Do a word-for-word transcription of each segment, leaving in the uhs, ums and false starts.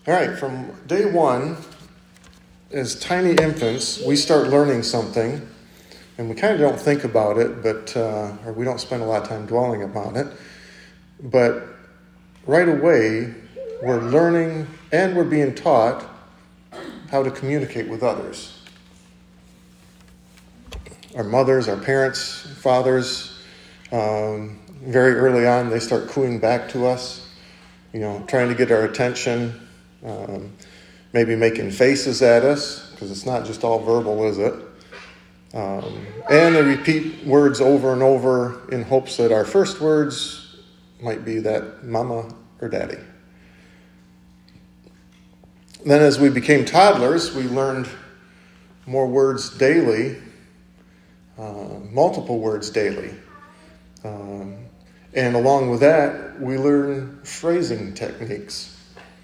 All right, from day one, as tiny infants, we start learning something, and we kind of don't think about it, but uh, or we don't spend a lot of time dwelling upon it. But right away, we're learning and we're being taught how to communicate with others. Our mothers, our parents, fathers, um, very early on, they start cooing back to us, you know, trying to get our attention, um, maybe making faces at us, because it's not just all verbal, is it? Um, and they repeat words over and over in hopes that our first words might be that mama or daddy. Then as we became toddlers, we learned more words daily, uh, multiple words daily. Um, and along with that, we learn phrasing techniques.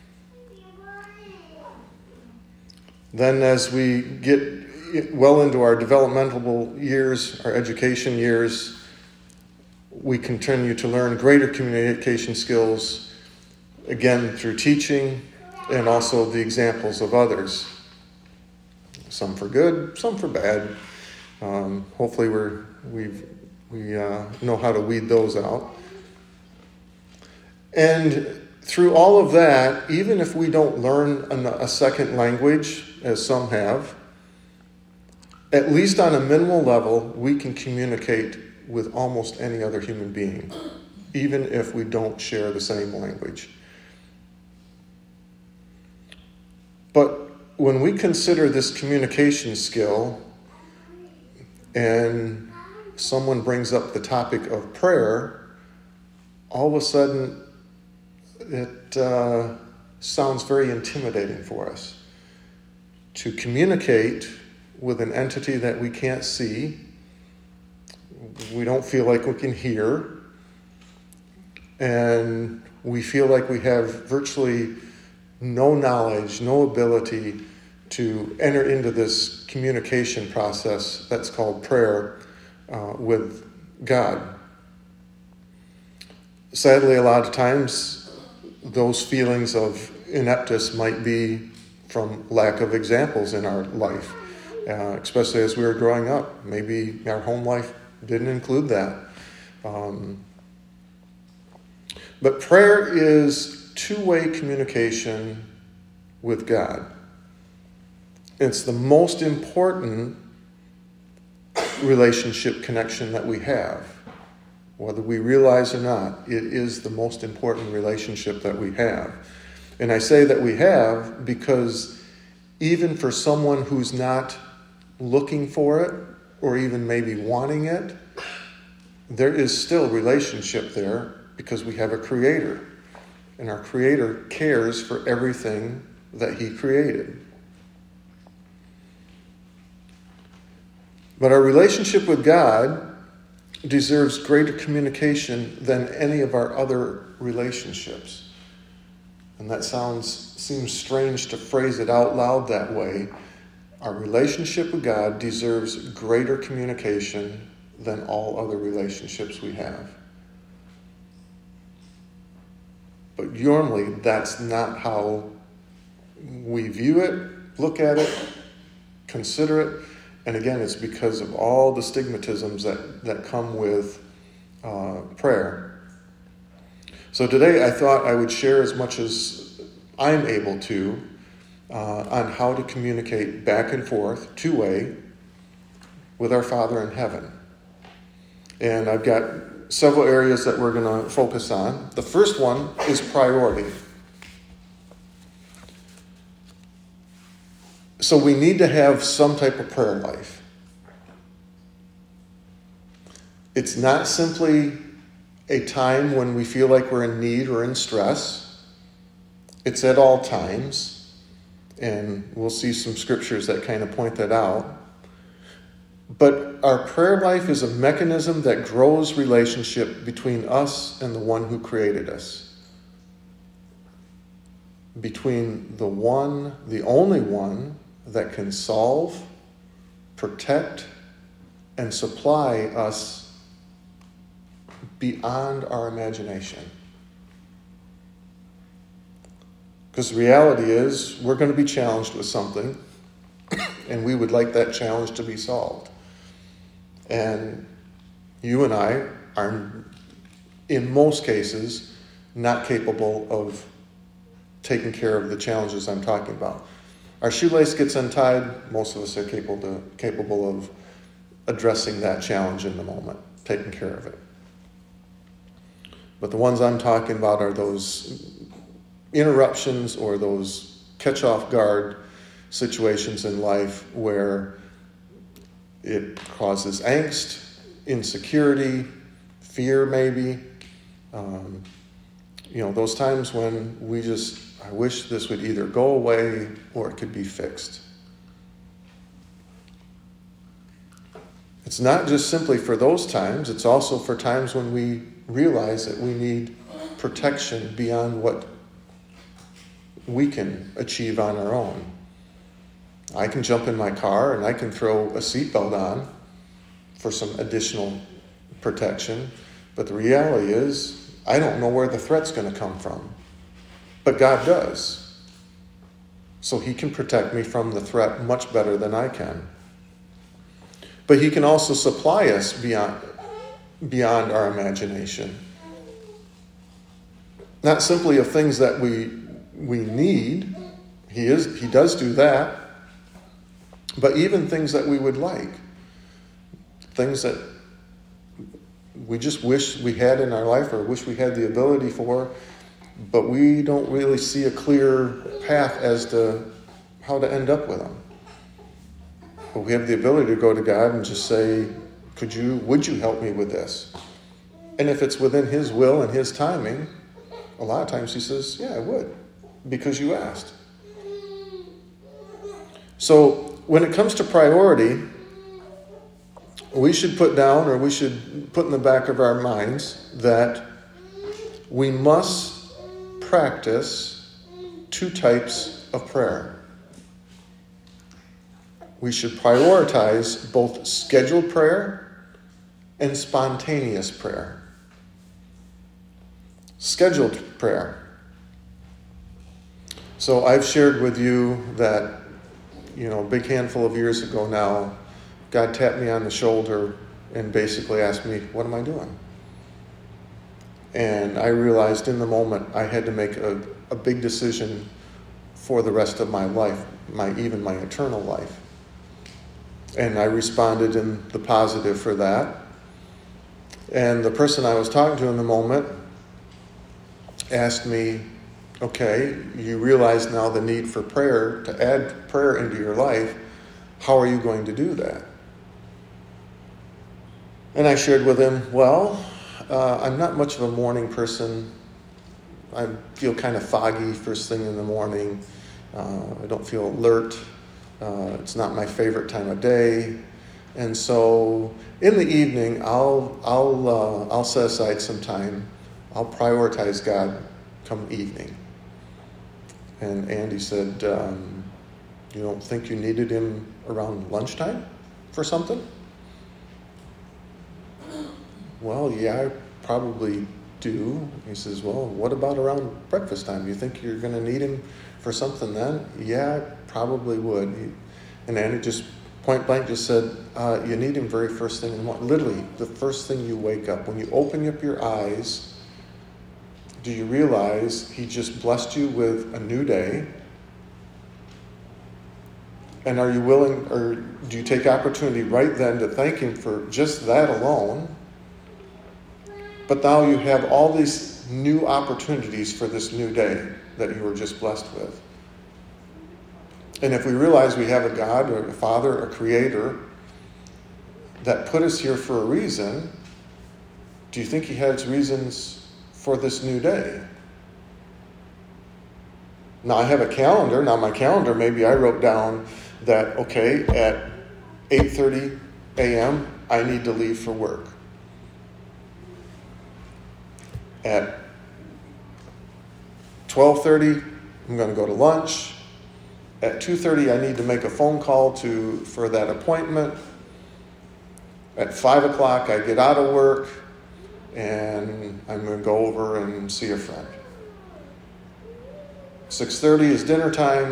Then as we get well into our developmental years, our education years, we continue to learn greater communication skills, again, through teaching and also the examples of others. Some for good, some for bad. Um, hopefully we're, we've, we uh, know how to weed those out. And through all of that, even if we don't learn a second language, as some have, at least on a minimal level, we can communicate with almost any other human being, even if we don't share the same language. But when we consider this communication skill, and someone brings up the topic of prayer, all of a sudden it uh, sounds very intimidating for us. To communicate with an entity that we can't see, we don't feel like we can hear, and we feel like we have virtually no knowledge, no ability to enter into this communication process that's called prayer uh, with God. Sadly, a lot of times, those feelings of ineptness might be from lack of examples in our life, uh, especially as we were growing up. Maybe our home life didn't include that. Um, but prayer is two-way communication with God. It's the most important relationship connection that we have. Whether we realize or not, it is the most important relationship that we have. And I say that we have because even for someone who's not looking for it or even maybe wanting it, there is still relationship there because we have a creator. And our creator cares for everything that he created. But our relationship with God deserves greater communication than any of our other relationships. And that sounds seems strange to phrase it out loud that way. Our relationship with God deserves greater communication than all other relationships we have. But normally, that's not how we view it, look at it, consider it. And again, it's because of all the stigmatisms that, that come with uh, prayer. So today I thought I would share as much as I'm able to uh, on how to communicate back and forth, two-way, with our Father in heaven. And I've got several areas that we're going to focus on. The first one is priority. So we need to have some type of prayer life. It's not simply a time when we feel like we're in need or in stress. It's at all times. And we'll see some scriptures that kind of point that out. But our prayer life is a mechanism that grows relationship between us and the one who created us. Between the one, the only one, that can solve, protect, and supply us beyond our imagination. Because the reality is, we're going to be challenged with something, and we would like that challenge to be solved. And you and I are, in most cases, not capable of taking care of the challenges I'm talking about. Our shoelace gets untied, most of us are capable to, capable of addressing that challenge in the moment, taking care of it. But the ones I'm talking about are those interruptions or those catch-off-guard situations in life where it causes angst, insecurity, fear maybe. Um, you know, those times when we just, I wish this would either go away or it could be fixed. It's not just simply for those times, it's also for times when we realize that we need protection beyond what we can achieve on our own. I can jump in my car and I can throw a seatbelt on for some additional protection, but the reality is I don't know where the threat's going to come from, but God does. So he can protect me from the threat much better than I can. But he can also supply us beyond, beyond our imagination. Not simply of things that we we need. He is he does do that. But even things that we would like. Things that we just wish we had in our life or wish we had the ability for, but we don't really see a clear path as to how to end up with them. But we have the ability to go to God and just say, could you, would you help me with this? And if it's within his will and his timing, a lot of times he says, yeah, I would, because you asked. So when it comes to priority, we should put down, or we should put in the back of our minds, that we must practice two types of prayer. We should prioritize both scheduled prayer and spontaneous prayer. Scheduled prayer. So I've shared with you that, you know, a big handful of years ago now, God tapped me on the shoulder and basically asked me, what am I doing? And I realized in the moment I had to make a, a big decision for the rest of my life, my even my eternal life. And I responded in the positive for that. And the person I was talking to in the moment asked me, okay, you realize now the need for prayer, to add prayer into your life. How are you going to do that? And I shared with him, well, uh, I'm not much of a morning person. I feel kind of foggy first thing in the morning. Uh, I don't feel alert. Uh, it's not my favorite time of day. And so in the evening, I'll I'll uh, I'll set aside some time. I'll prioritize God come evening. And Andy said, um, you don't think you needed him around lunchtime for something? Well, yeah, I probably do. He says, well, what about around breakfast time? You think you're going to need him for something then? Yeah, I probably would. He, and Andy just point blank just said, uh, you need him very first thing in the morning. Literally, the first thing you wake up. When you open up your eyes, do you realize he just blessed you with a new day? And are you willing, or do you take opportunity right then to thank him for just that alone? But now you have all these new opportunities for this new day that you were just blessed with. And if we realize we have a God, or a Father, a Creator, that put us here for a reason, do you think he has reasons for this new day? Now I have a calendar. Now my calendar, maybe I wrote down that, okay, at eight thirty a.m. I need to leave for work. At twelve thirty, I'm going to go to lunch. At two thirty, I need to make a phone call to for that appointment. At five o'clock, I get out of work, and I'm going to go over and see a friend. six thirty is dinner time.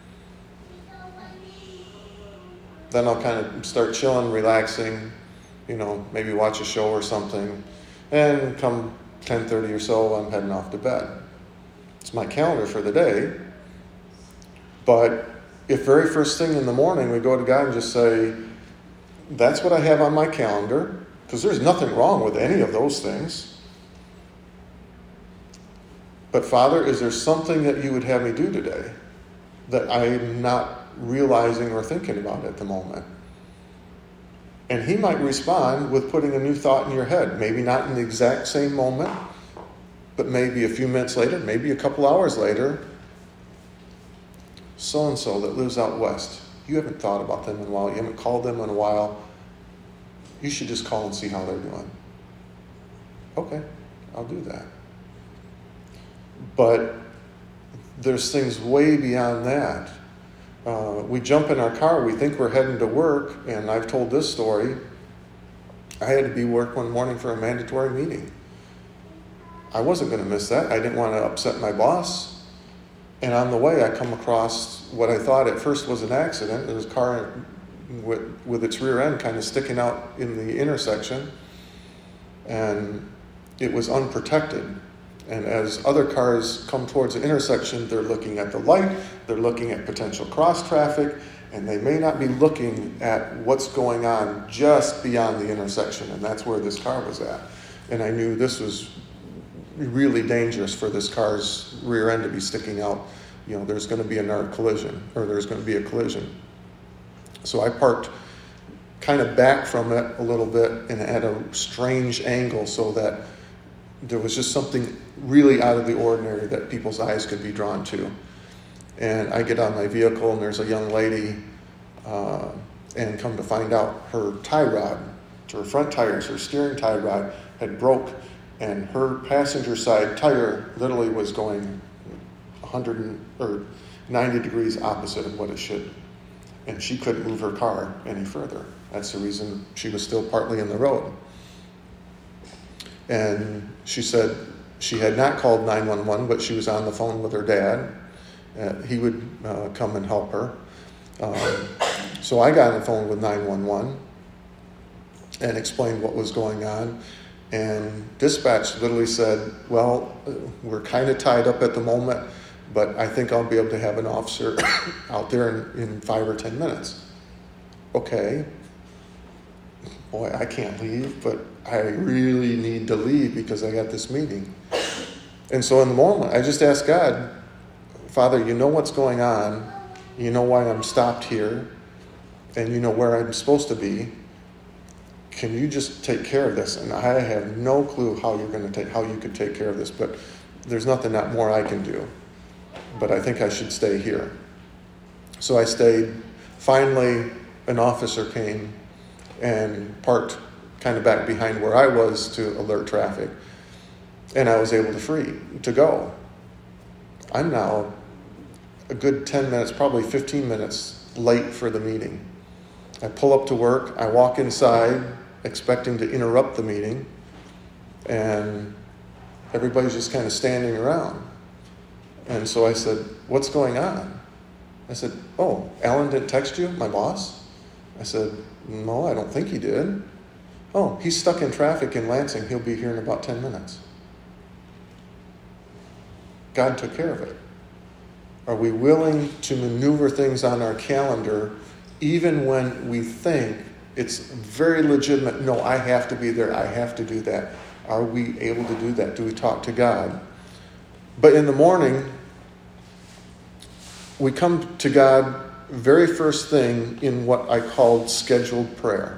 Then I'll kind of start chilling, relaxing, you know, maybe watch a show or something. And come ten thirty or so, I'm heading off to bed. It's my calendar for the day. But if very first thing in the morning we go to God and just say, that's what I have on my calendar, because there's nothing wrong with any of those things. But Father, is there something that you would have me do today that I'm not realizing or thinking about at the moment? And he might respond with putting a new thought in your head. Maybe not in the exact same moment, but maybe a few minutes later, maybe a couple hours later. So-and-so that lives out west, you haven't thought about them in a while. You haven't called them in a while. You should just call and see how they're doing. Okay, I'll do that. But there's things way beyond that. Uh, we jump in our car, we think we're heading to work, and I've told this story. I had to be work one morning for a mandatory meeting. I wasn't going to miss that. I didn't want to upset my boss. And on the way, I come across what I thought at first was an accident. There was a car with, with its rear end kind of sticking out in the intersection, and it was unprotected. And as other cars come towards the intersection, they're looking at the light, they're looking at potential cross traffic, and they may not be looking at what's going on just beyond the intersection, and that's where this car was at. And I knew this was really dangerous for this car's rear end to be sticking out. You know, there's going to be another collision, or there's going to be a collision. So I parked kind of back from it a little bit and at a strange angle so that there was just something really out of the ordinary that people's eyes could be drawn to. And I get on my vehicle, and there's a young lady, uh, and come to find out her tie rod, her front tires, her steering tie rod had broke, and her passenger side tire literally was going one hundred or ninety degrees opposite of what it should. And she couldn't move her car any further. That's the reason she was still partly in the road. And she said she had not called nine one one, but she was on the phone with her dad. Uh, he would uh, come and help her. Um, so I got on the phone with nine one one and explained what was going on. And dispatch literally said, well, uh, we're kind of tied up at the moment, but I think I'll be able to have an officer out there in, in five or ten minutes. Okay. Boy, I can't leave, but I really need to leave because I got this meeting. And so in the moment, I just asked God, Father, you know what's going on. You know why I'm stopped here. And you know where I'm supposed to be. Can you just take care of this? And I have no clue how you're going to take, how you could take care of this, but there's nothing that more I can do. But I think I should stay here. So I stayed. Finally, an officer came and parked kind of back behind where I was to alert traffic. And I was able to free to go. I'm now a good ten minutes, probably fifteen minutes late for the meeting. I pull up to work. I walk inside expecting to interrupt the meeting. And everybody's just kind of standing around. And so I said, what's going on? I said, oh, Alan didn't text you, my boss? I said, no, I don't think he did. Oh, he's stuck in traffic in Lansing. He'll be here in about ten minutes. God took care of it. Are we willing to maneuver things on our calendar even when we think it's very legitimate? No, I have to be there. I have to do that. Are we able to do that? Do we talk to God? But in the morning, we come to God very first thing in what I called scheduled prayer.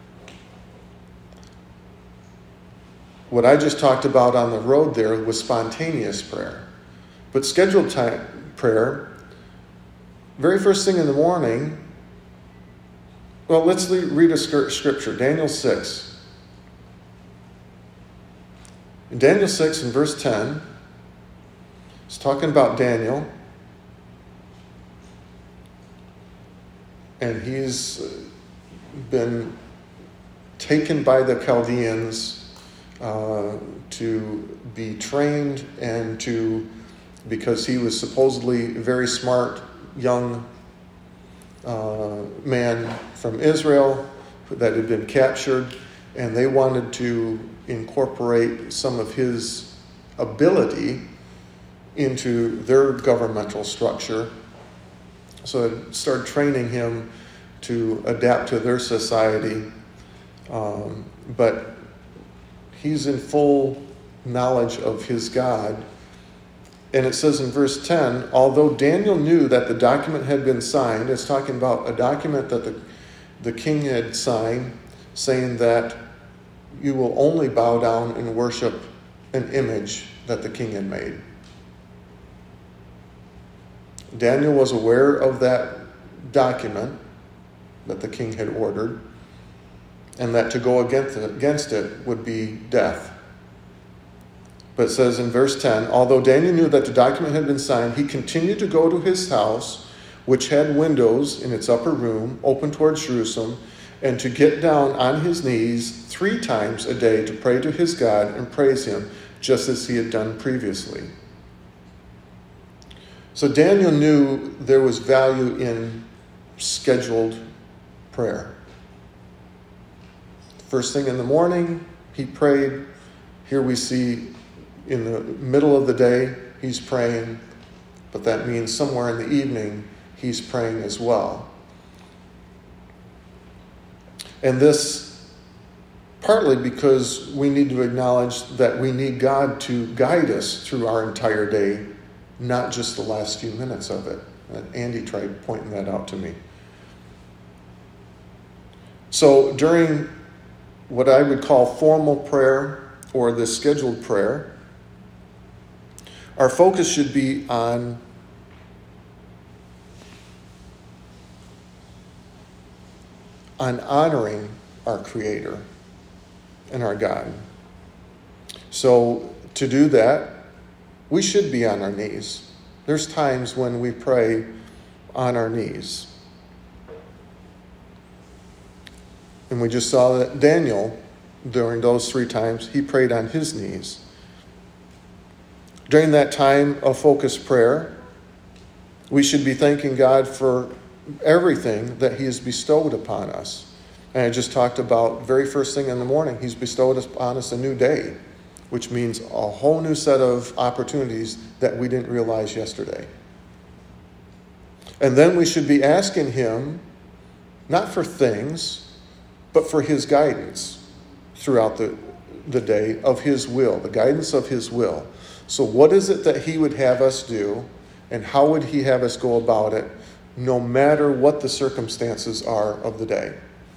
What I just talked about on the road there was spontaneous prayer. But scheduled time prayer, very first thing in the morning, well, let's read a scripture, Daniel six. In Daniel six, in verse ten, it's talking about Daniel. And he's been taken by the Chaldeans uh, to be trained and to because he was supposedly a very smart young uh, man from Israel that had been captured, and they wanted to incorporate some of his ability into their governmental structure. So it started training him to adapt to their society. Um, but he's in full knowledge of his God. And it says in verse ten, although Daniel knew that the document had been signed, it's talking about a document that the, the king had signed, saying that you will only bow down and worship an image that the king had made. Daniel was aware of that document that the king had ordered, and that to go against it, against it would be death. But it says in verse ten, although Daniel knew that the document had been signed, he continued to go to his house, which had windows in its upper room, open towards Jerusalem, and to get down on his knees three times a day to pray to his God and praise him, just as he had done previously. So Daniel knew there was value in scheduled prayer. First thing in the morning, he prayed. Here we see in the middle of the day, he's praying, but that means somewhere in the evening, he's praying as well. And this partly because we need to acknowledge that we need God to guide us through our entire day, not just the last few minutes of it. And Andy tried pointing that out to me. So during what I would call formal prayer or the scheduled prayer, our focus should be on on honoring our Creator and our God. So to do that, we should be on our knees. There's times when we pray on our knees. And we just saw that Daniel, during those three times, he prayed on his knees. During that time of focused prayer, we should be thanking God for everything that he has bestowed upon us. And I just talked about very first thing in the morning, he's bestowed upon us a new day, which means a whole new set of opportunities that we didn't realize yesterday. And then we should be asking him, not for things, but for his guidance throughout the, the day of his will, the guidance of his will. So what is it that he would have us do, and how would he have us go about it, no matter what the circumstances are of the day?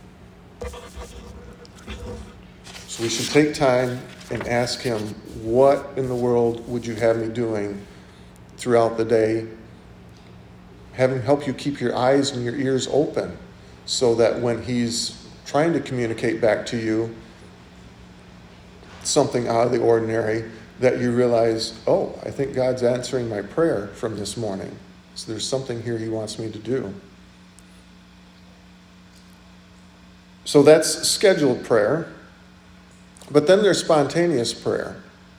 So we should take time and ask him, what in the world would you have me doing throughout the day? Have him help you keep your eyes and your ears open so that when he's trying to communicate back to you something out of the ordinary, that you realize, oh, I think God's answering my prayer from this morning. So there's something here he wants me to do. So that's scheduled prayer. But then there's spontaneous prayer.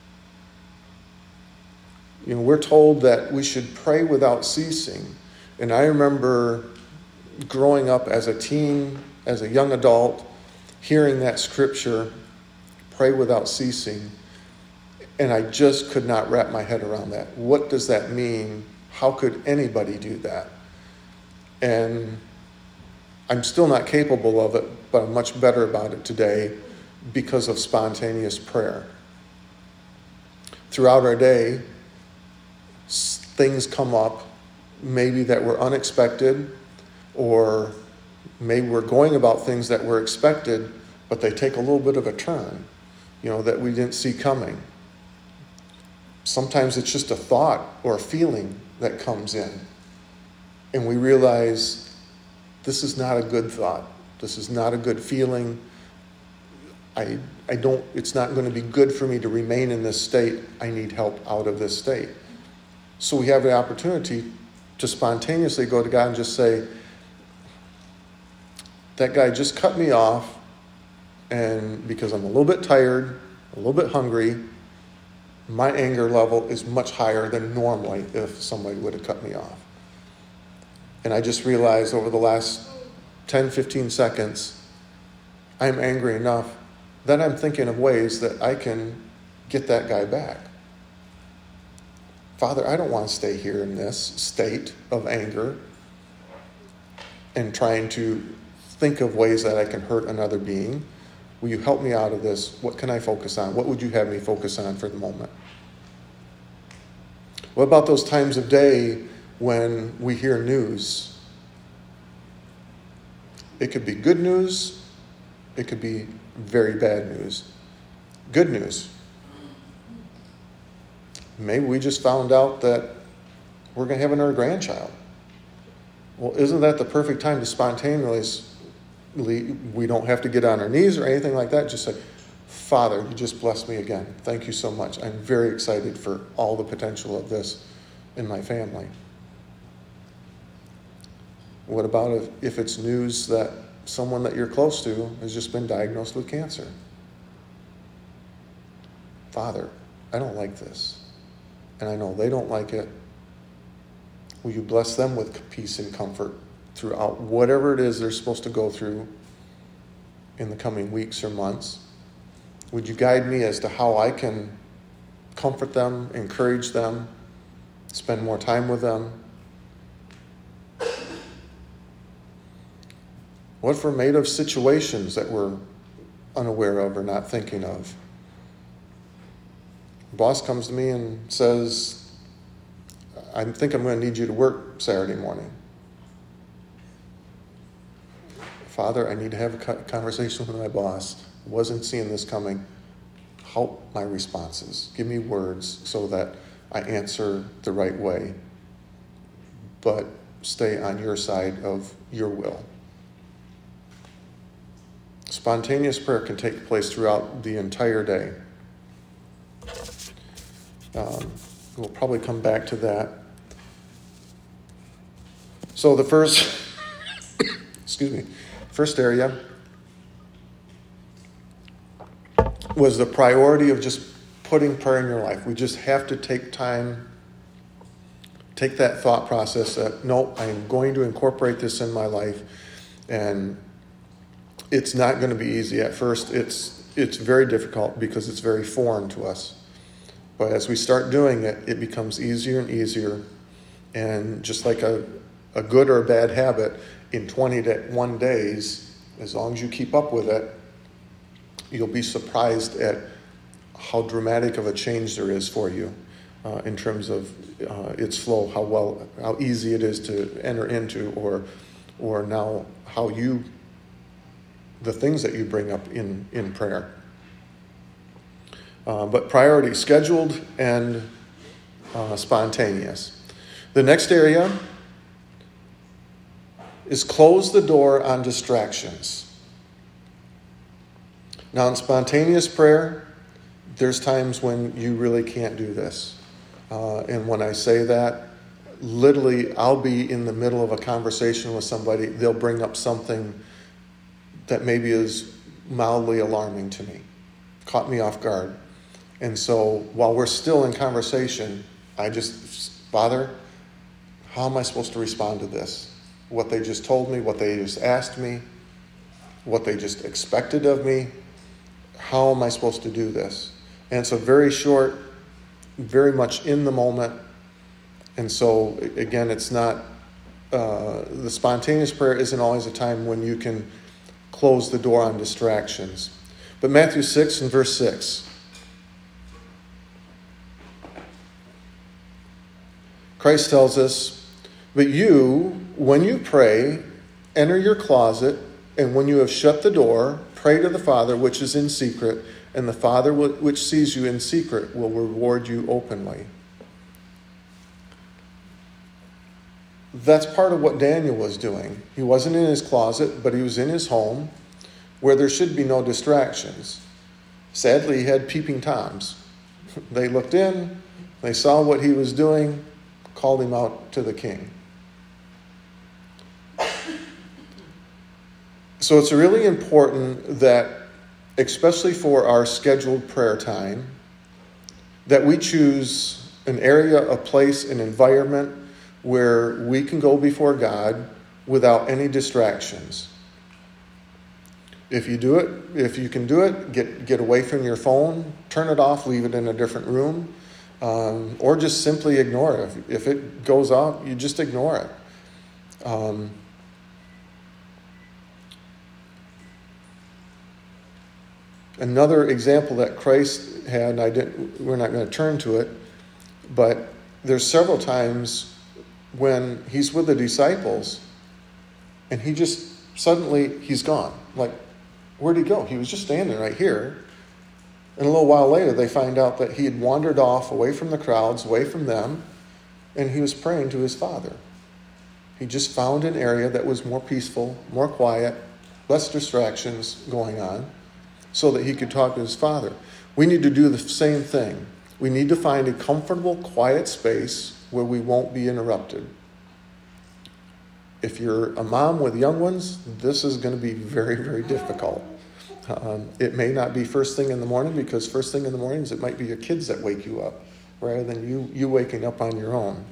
You know, we're told that we should pray without ceasing. And I remember growing up as a teen, as a young adult, hearing that scripture, pray without ceasing. And I just could not wrap my head around that. What does that mean? How could anybody do that? And I'm still not capable of it, but I'm much better about it today because of spontaneous prayer. Throughout our day, things come up, maybe that were unexpected, or maybe we're going about things that were expected, but they take a little bit of a turn, you know, that we didn't see coming. Sometimes it's just a thought or a feeling that comes in, and we realize this is not a good thought. This is not a good feeling. I, I don't, it's not going to be good for me to remain in this state. I need help out of this state. So we have the opportunity to spontaneously go to God and just say, that guy just cut me off, and because I'm a little bit tired, a little bit hungry, my anger level is much higher than normally if somebody would have cut me off. And I just realized over the last ten, fifteen seconds, I'm angry enough that I'm thinking of ways that I can get that guy back. Father, I don't want to stay here in this state of anger and trying to think of ways that I can hurt another being. Will you help me out of this? What can I focus on? What would you have me focus on for the moment? What about those times of day when we hear news? It could be good news. It could be very bad news. Good news. Maybe we just found out that we're going to have another grandchild. Well, isn't that the perfect time to spontaneously, we don't have to get on our knees or anything like that, just say, Father, you just blessed me again. Thank you so much. I'm very excited for all the potential of this in my family. What about if, if it's news that someone that you're close to has just been diagnosed with cancer? Father, I don't like this. And I know they don't like it. Will you bless them with peace and comfort throughout whatever it is they're supposed to go through in the coming weeks or months? Would you guide me as to how I can comfort them, encourage them, spend more time with them? What if we're made of situations that we're unaware of or not thinking of? Boss comes to me and says, I think I'm going to need you to work Saturday morning. Father, I need to have a conversation with my boss. Wasn't seeing this coming. Help my responses. Give me words so that I answer the right way, but stay on your side of your will. Spontaneous prayer can take place throughout the entire day. Um, we'll probably come back to that. So the first, excuse me, first area was the priority of just putting prayer in your life. We just have to take time, take that thought process that, no, I am going to incorporate this in my life. And it's not going to be easy. At first, it's it's very difficult because it's very foreign to us. But as we start doing it, it becomes easier and easier. And just like a, a good or a bad habit, in twenty-one days, as long as you keep up with it, you'll be surprised at how dramatic of a change there is for you uh, in terms of uh, its flow, how well, how easy it is to enter into, or or now how you, the things that you bring up in, in prayer. Uh, but priority, scheduled and uh, spontaneous. The next area is close the door on distractions. Now, in spontaneous prayer, there's times when you really can't do this. Uh, and when I say that, literally, I'll be in the middle of a conversation with somebody. They'll bring up something that maybe is mildly alarming to me, caught me off guard. And so while we're still in conversation, I just, Father, how am I supposed to respond to this? What they just told me, what they just asked me, what they just expected of me. How am I supposed to do this? And it's a very short, very much in the moment. And so, again, it's not, uh, the spontaneous prayer isn't always a time when you can close the door on distractions. But Matthew six and verse six. Christ tells us, but you, when you pray, enter your closet, and when you have shut the door, pray to the Father which is in secret, and the Father which sees you in secret will reward you openly. That's part of what Daniel was doing. He wasn't in his closet, but he was in his home where there should be no distractions. Sadly, he had peeping Toms. They looked in, they saw what he was doing, called him out to the king. So it's really important that, especially for our scheduled prayer time, that we choose an area, a place, an environment where we can go before God without any distractions. If you do it, if you can do it, get get away from your phone, turn it off, leave it in a different room, um, or just simply ignore it. If, if it goes off, you just ignore it. Um, another example that Christ had, and I didn't, we're not going to turn to it, but there's several times when he's with the disciples, and he just suddenly he's gone. Like, where'd he go? He was just standing right here. And a little while later, they find out that he had wandered off away from the crowds, away from them, and he was praying to his Father. He just found an area that was more peaceful, more quiet, less distractions going on, so that he could talk to his Father. We need to do the same thing. We need to find a comfortable, quiet space where we won't be interrupted. If you're a mom with young ones, this is going to be very, very difficult. Um, it may not be first thing in the morning, because first thing in the mornings it might be your kids that wake you up rather than you, you waking up on your own.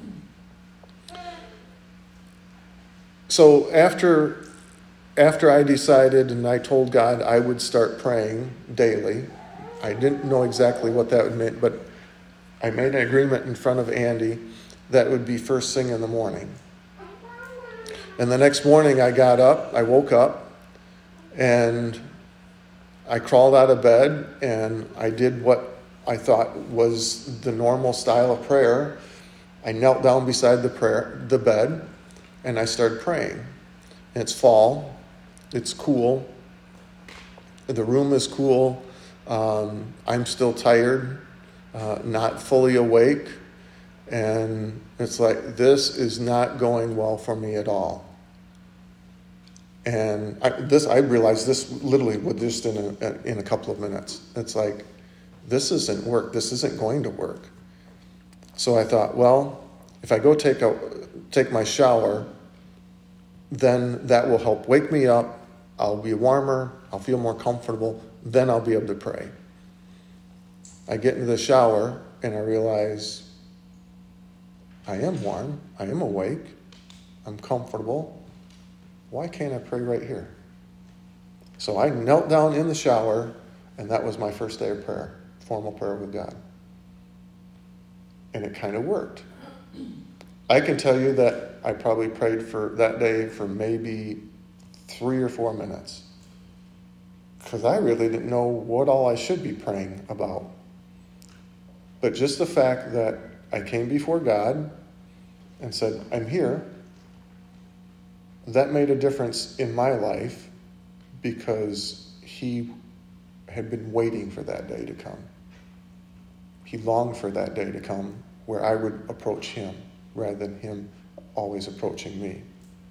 So after, after I decided and I told God I would start praying daily, I didn't know exactly what that would mean, but I made an agreement in front of Andy that would be first thing in the morning. And the next morning I got up, I woke up, and I crawled out of bed, and I did what I thought was the normal style of prayer. I knelt down beside the prayer, the bed, and I started praying. It's fall, it's cool, the room is cool, um, I'm still tired, uh, not fully awake, and it's like, this is not going well for me at all. And I, this, I realized this literally with just in a, in a couple of minutes. It's like, this isn't work. This isn't going to work. So I thought, well, if I go take a take my shower, then that will help wake me up. I'll be warmer. I'll feel more comfortable. Then I'll be able to pray. I get into the shower and I realize I am warm. I am awake. I'm comfortable. Why can't I pray right here? So I knelt down in the shower, and that was my first day of prayer, formal prayer with God. And it kind of worked. I can tell you that I probably prayed for that day for maybe three or four minutes, because I really didn't know what all I should be praying about. But just the fact that I came before God and said, I'm here, that made a difference in my life, because he had been waiting for that day to come. He longed for that day to come where I would approach him rather than him always approaching me.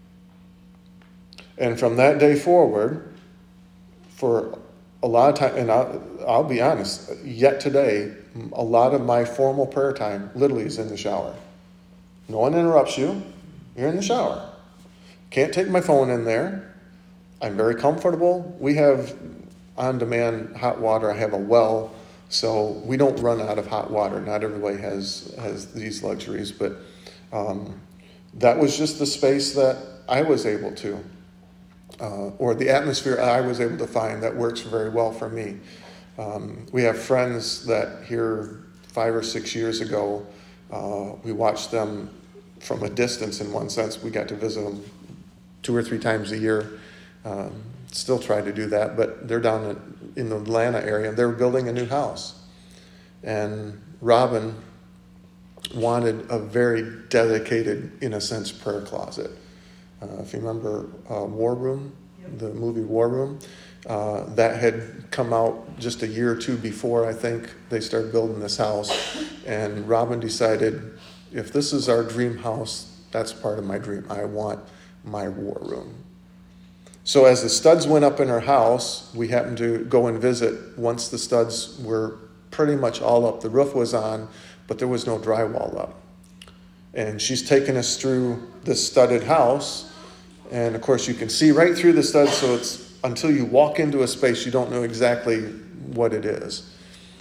And from that day forward, for a lot of time, and I'll, I'll be honest, yet today, a lot of my formal prayer time literally is in the shower. No one interrupts you. You're in the shower. Can't take my phone in there. I'm very comfortable. We have on-demand hot water. I have a well, so we don't run out of hot water. Not everybody has, has these luxuries, but um, that was just the space that I was able to, uh, or the atmosphere I was able to find that works very well for me. Um, we have friends that here five or six years ago, uh, we watched them from a distance in one sense. We got to visit them two or three times a year. Um, still try to do that, but they're down in, in the Atlanta area, and they're building a new house. And Robin wanted a very dedicated, in a sense, prayer closet. Uh, if you remember uh, War Room, yep. The movie War Room, uh, that had come out just a year or two before, I think, they started building this house. And Robin decided, if this is our dream house, that's part of my dream. I want my war room. So as the studs went up in her house, we happened to go and visit once the studs were pretty much all up. The roof was on, but there was no drywall up. And she's taken us through this studded house. And of course you can see right through the studs, so it's until you walk into a space, you don't know exactly what it is.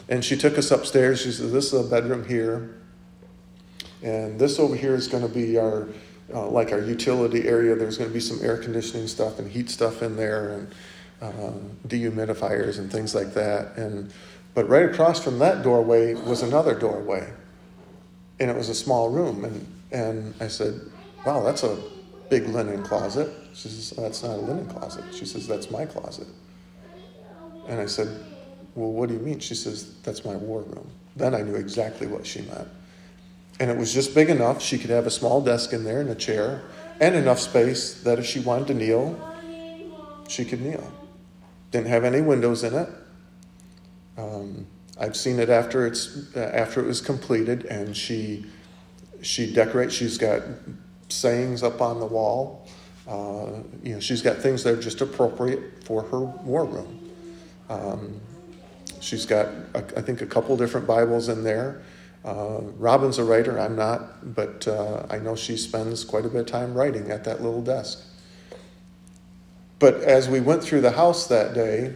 And she took us upstairs. She said, this is a bedroom here. And this over here is going to be our, uh, like our utility area. There's going to be some air conditioning stuff and heat stuff in there and uh, dehumidifiers and things like that. And but right across from that doorway was another doorway. And it was a small room. And, and I said, wow, that's a big linen closet. She says, that's not a linen closet. She says, that's my closet. And I said, well, what do you mean? She says, that's my war room. Then I knew exactly what she meant. And it was just big enough she could have a small desk in there and a chair and enough space that if she wanted to kneel, she could kneel. Didn't have any windows in it. Um, I've seen it after it's uh, after it was completed, and she she decorates. She's got sayings up on the wall. Uh, you know, she's got things that are just appropriate for her war room. Um, she's got, a, I think, a couple different Bibles in there. Uh, Robin's a writer. I'm not, but uh, I know she spends quite a bit of time writing at that little desk. But as we went through the house that day,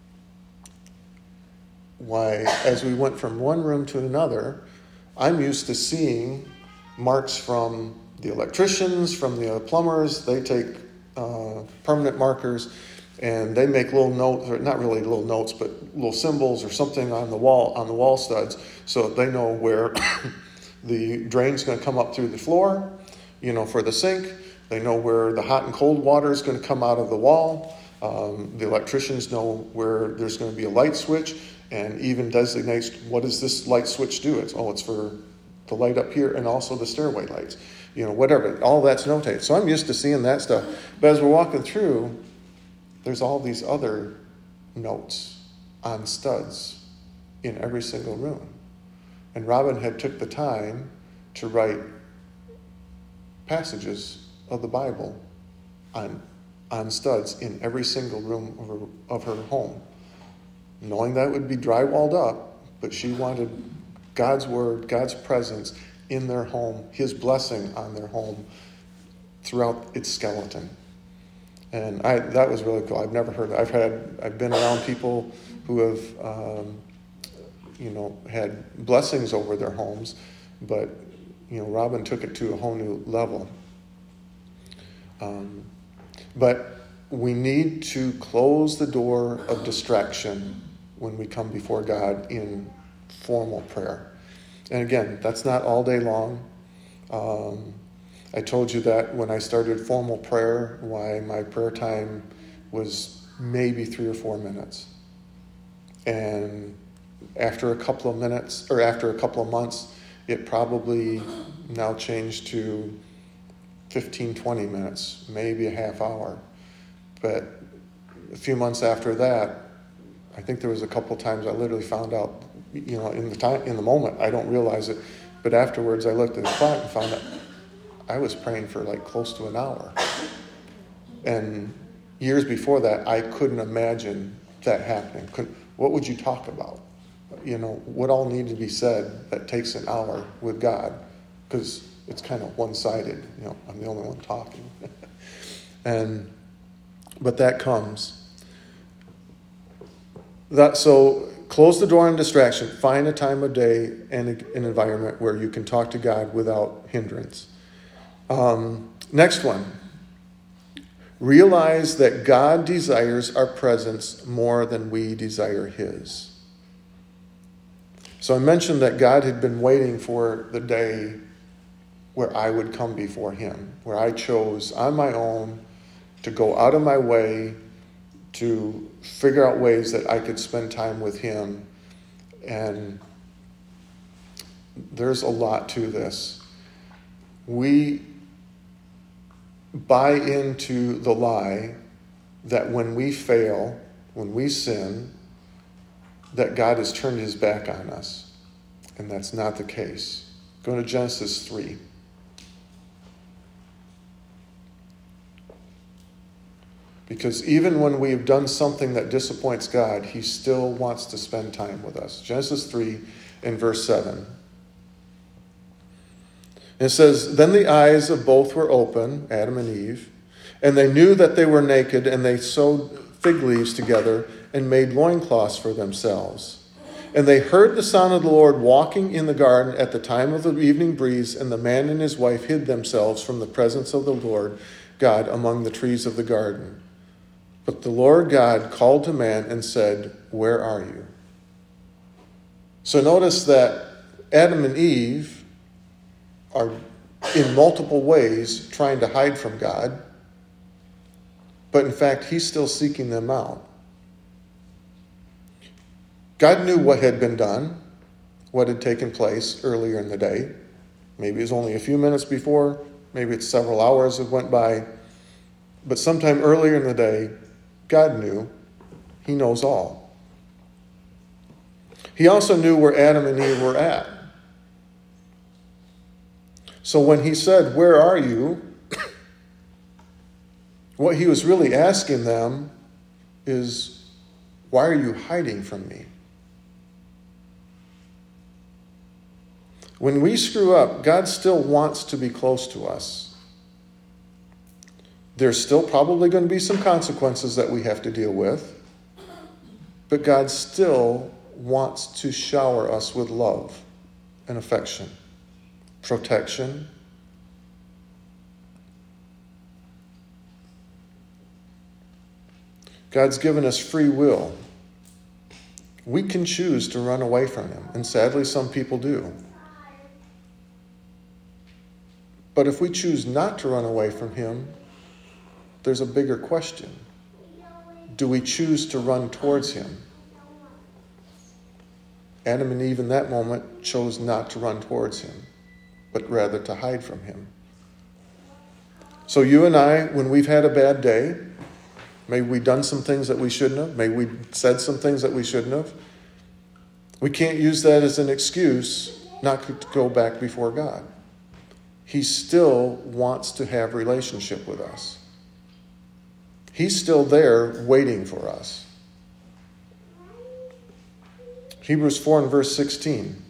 why, as we went from one room to another, I'm used to seeing marks from the electricians, from the plumbers. They take uh, permanent markers and they make little notes, or not really little notes, but little symbols or something on the wall, on the wall studs, so that they know where the drain's going to come up through the floor, you know, for the sink. They know where the hot and cold water is going to come out of the wall. Um, the electricians know where there's going to be a light switch, and even designates what does this light switch do. It's, oh, it's for the light up here and also the stairway lights. You know, whatever. All that's notated. So I'm used to seeing that stuff. But as we're walking through, there's all these other notes on studs in every single room. And Robin had took the time to write passages of the Bible on, on studs in every single room of her, of her home. Knowing that it would be drywalled up, but she wanted God's word, God's presence in their home, his blessing on their home throughout its skeleton. And I, that was really cool. I've never heard that. I've had, I've been around people who have, um, you know, had blessings over their homes, but, you know, Robin took it to a whole new level. Um, but we need to close the door of distraction when we come before God in formal prayer. And again, that's not all day long. Um, I told you that when I started formal prayer, why my prayer time was maybe three or four minutes. And after a couple of minutes, or after a couple of months, it probably now changed to fifteen, twenty minutes, maybe a half hour. But a few months after that, I think there was a couple of times I literally found out, you know, in the time, in the moment, I don't realize it, but afterwards I looked at the clock and found out I was praying for like close to an hour. And years before that, I couldn't imagine that happening. Couldn't, what would you talk about? You know, what all needed to be said that takes an hour with God? Because it's kind of one-sided. You know, I'm the only one talking. and But that comes. That so close the door on distraction. Find a time of day and a, an environment where you can talk to God without hindrance. Um, next one. Realize that God desires our presence more than we desire his. So I mentioned that God had been waiting for the day where I would come before him, where I chose on my own to go out of my way to figure out ways that I could spend time with him. And there's a lot to this. We buy into the lie that when we fail, when we sin, that God has turned his back on us. And that's not the case. Go to Genesis three. Because even when we've done something that disappoints God, he still wants to spend time with us. Genesis three and verse seven. It says, then the eyes of both were open, Adam and Eve, and they knew that they were naked, and they sewed fig leaves together and made loincloths for themselves. And they heard the sound of the Lord walking in the garden at the time of the evening breeze, and the man and his wife hid themselves from the presence of the Lord God among the trees of the garden. But the Lord God called to man and said, "Where are you?" So notice that Adam and Eve are in multiple ways trying to hide from God, but in fact, he's still seeking them out. God knew what had been done, what had taken place earlier in the day. Maybe it was only a few minutes before, maybe it's several hours that went by, but sometime earlier in the day, God knew. He knows all. He also knew where Adam and Eve were at. So when he said, "Where are you?" what he was really asking them is, why are you hiding from me? When we screw up, God still wants to be close to us. There's still probably going to be some consequences that we have to deal with, but God still wants to shower us with love and affection, protection. God's given us free will. We can choose to run away from him, and sadly some people do. But if we choose not to run away from him, there's a bigger question. Do we choose to run towards him? Adam and Eve in that moment chose not to run towards him, but rather to hide from him. So you and I, when we've had a bad day, maybe we've done some things that we shouldn't have, maybe we said some things that we shouldn't have, we can't use that as an excuse not to go back before God. He still wants to have relationship with us. He's still there waiting for us. Hebrews four and verse sixteen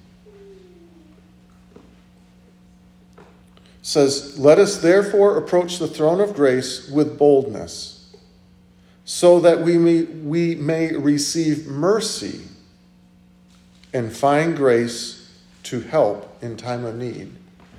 says, "Let us therefore approach the throne of grace with boldness, so that we may, we may receive mercy and find grace to help in time of need."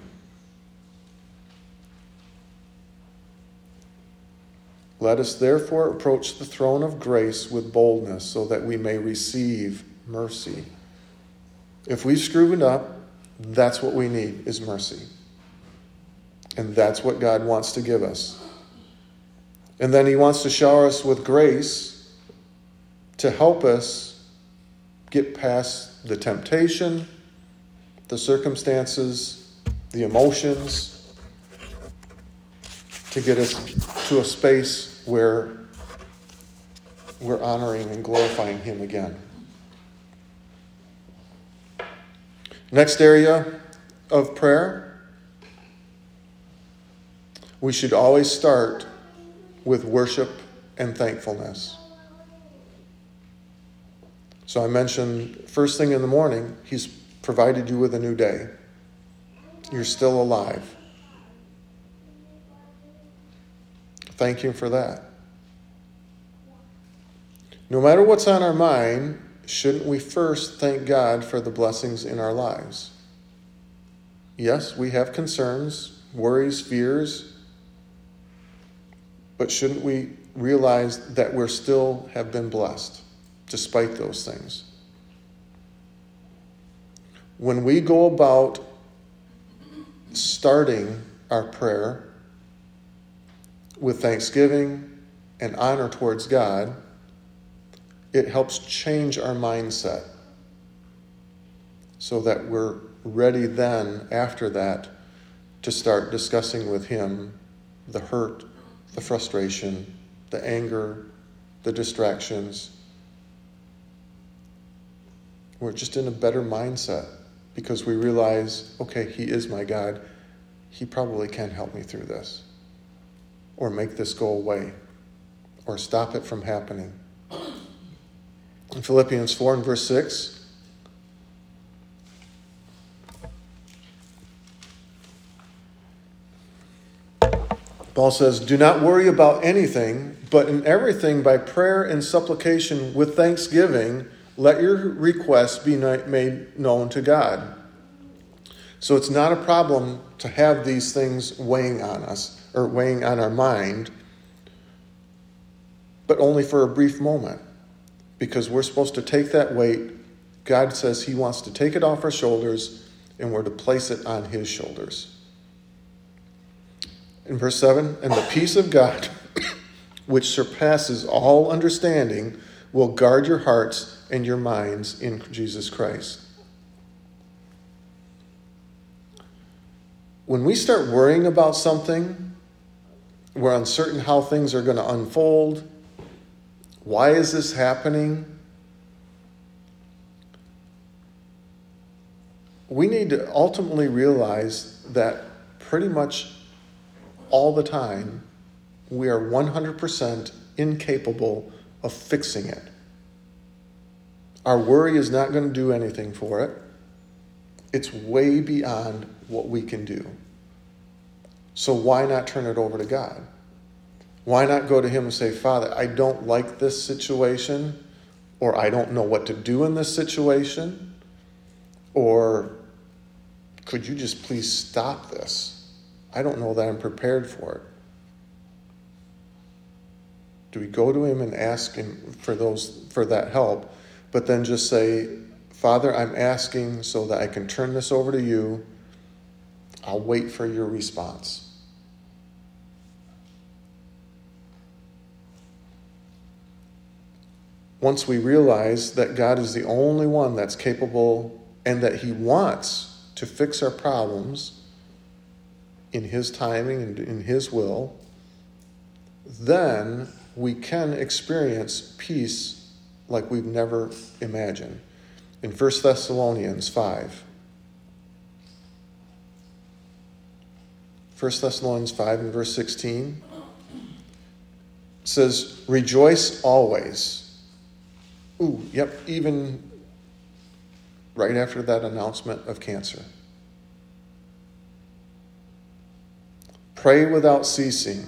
Let us therefore approach the throne of grace with boldness, so that we may receive mercy. If we've screwed it up, that's what we need, is mercy. And that's what God wants to give us. And then he wants to shower us with grace to help us get past the temptation, the circumstances, the emotions, to get us to a space where we're honoring and glorifying him again. Next area of prayer, we should always start with worship and thankfulness. So I mentioned first thing in the morning, he's provided you with a new day. You're still alive. Thank him for that. No matter what's on our mind, shouldn't we first thank God for the blessings in our lives? Yes, we have concerns, worries, fears, but shouldn't we realize that we still have been blessed despite those things? When we go about starting our prayer with thanksgiving and honor towards God, it helps change our mindset so that we're ready then, after that, to start discussing with him the hurt, the frustration, the anger, the distractions. We're just in a better mindset because we realize, okay, he is my God. He probably can help me through this, or make this go away, or stop it from happening. In Philippians four and verse six, Paul says, "Do not worry about anything, but in everything by prayer and supplication with thanksgiving, let your requests be made known to God. So it's not a problem to have these things weighing on us or weighing on our mind, but only for a brief moment, because we're supposed to take that weight. God says he wants to take it off our shoulders, and we're to place it on his shoulders. In verse seven, and the peace of God, which surpasses all understanding, will guard your hearts and your minds in Jesus Christ. When we start worrying about something, we're uncertain how things are going to unfold. Why is this happening? We need to ultimately realize that pretty much all the time, we are one hundred percent incapable of fixing it. Our worry is not going to do anything for it. It's way beyond what we can do. So why not turn it over to God? Why not go to him and say, Father, I don't like this situation, or I don't know what to do in this situation, or could you just please stop this? I don't know that I'm prepared for it. Do we go to him and ask him for those for that help, but then just say, Father, I'm asking so that I can turn this over to you. I'll wait for your response. Once we realize that God is the only one that's capable and that he wants to fix our problems in his timing and in his will, then we can experience peace like we've never imagined. In First Thessalonians five. First Thessalonians five and verse sixteen says, rejoice always. Ooh, yep, even right after that announcement of cancer. Pray without ceasing.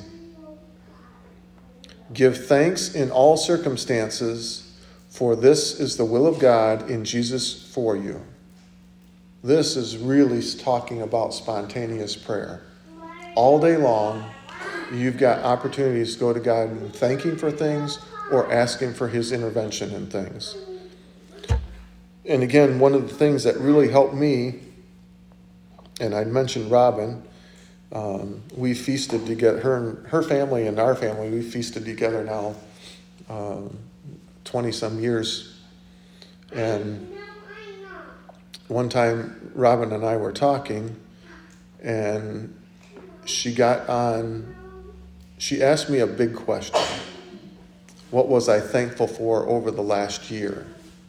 Give thanks in all circumstances, for this is the will of God in Jesus for you. This is really talking about spontaneous prayer. All day long, you've got opportunities to go to God and thank him for things or asking for his intervention in things. And again, one of the things that really helped me, and I mentioned Robin, um, we feasted together, her and her family and our family, we feasted together now um, twenty-some years. And one time, Robin and I were talking, and she got on, she asked me a big question. What was I thankful for over the last year?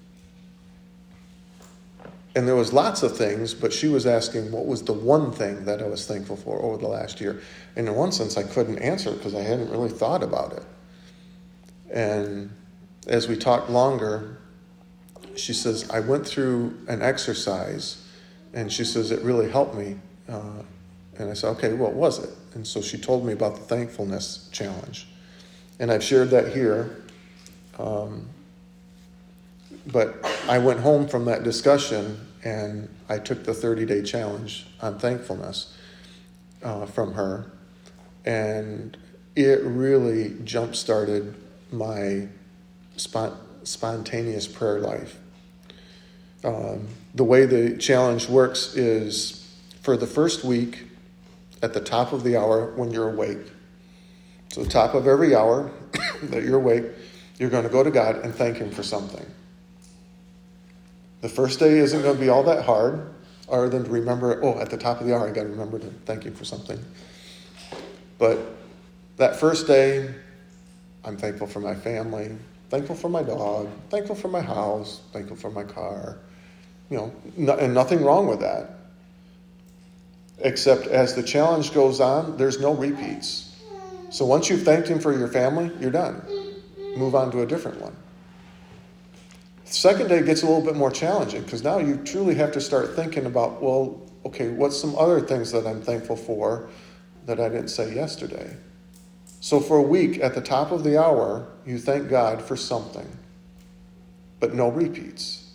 And there was lots of things, but she was asking what was the one thing that I was thankful for over the last year. And in one sense, I couldn't answer because I hadn't really thought about it. And as we talked longer, she says, I went through an exercise, and she says, it really helped me. Uh, and I said, okay, what was it? And so she told me about the thankfulness challenge. And I've shared that here. Um, but I went home from that discussion, and I took the thirty-day challenge on thankfulness uh, from her. And it really jump-started my spont- spontaneous prayer life. Um, the way the challenge works is for the first week, at the top of the hour when you're awake, so the top of every hour that you're awake, you're going to go to God and thank him for something. The first day isn't going to be all that hard, other than to remember, oh, at the top of the hour, I got to remember to thank him for something. But that first day, I'm thankful for my family, thankful for my dog, thankful for my house, thankful for my car. You know, no, and nothing wrong with that. Except as the challenge goes on, there's no repeats. So once you've thanked him for your family, you're done. Move on to a different one. The second day gets a little bit more challenging because now you truly have to start thinking about, well, okay, what's some other things that I'm thankful for that I didn't say yesterday? So for a week, at the top of the hour, you thank God for something. but no repeats.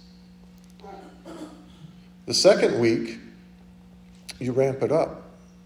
The second week, you ramp it up.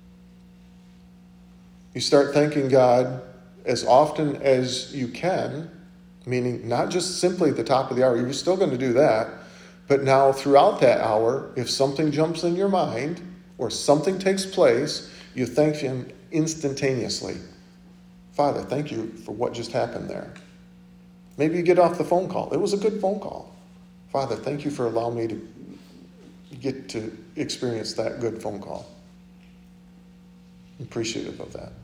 You start thanking God as often as you can, meaning not just simply at the top of the hour. You're still going to do that. But now throughout that hour, if something jumps in your mind or something takes place, you thank him instantaneously. Father, thank you for what just happened there. Maybe you get off the phone call. It was a good phone call. Father, thank you for allowing me to get to experience that good phone call. I'm appreciative of that.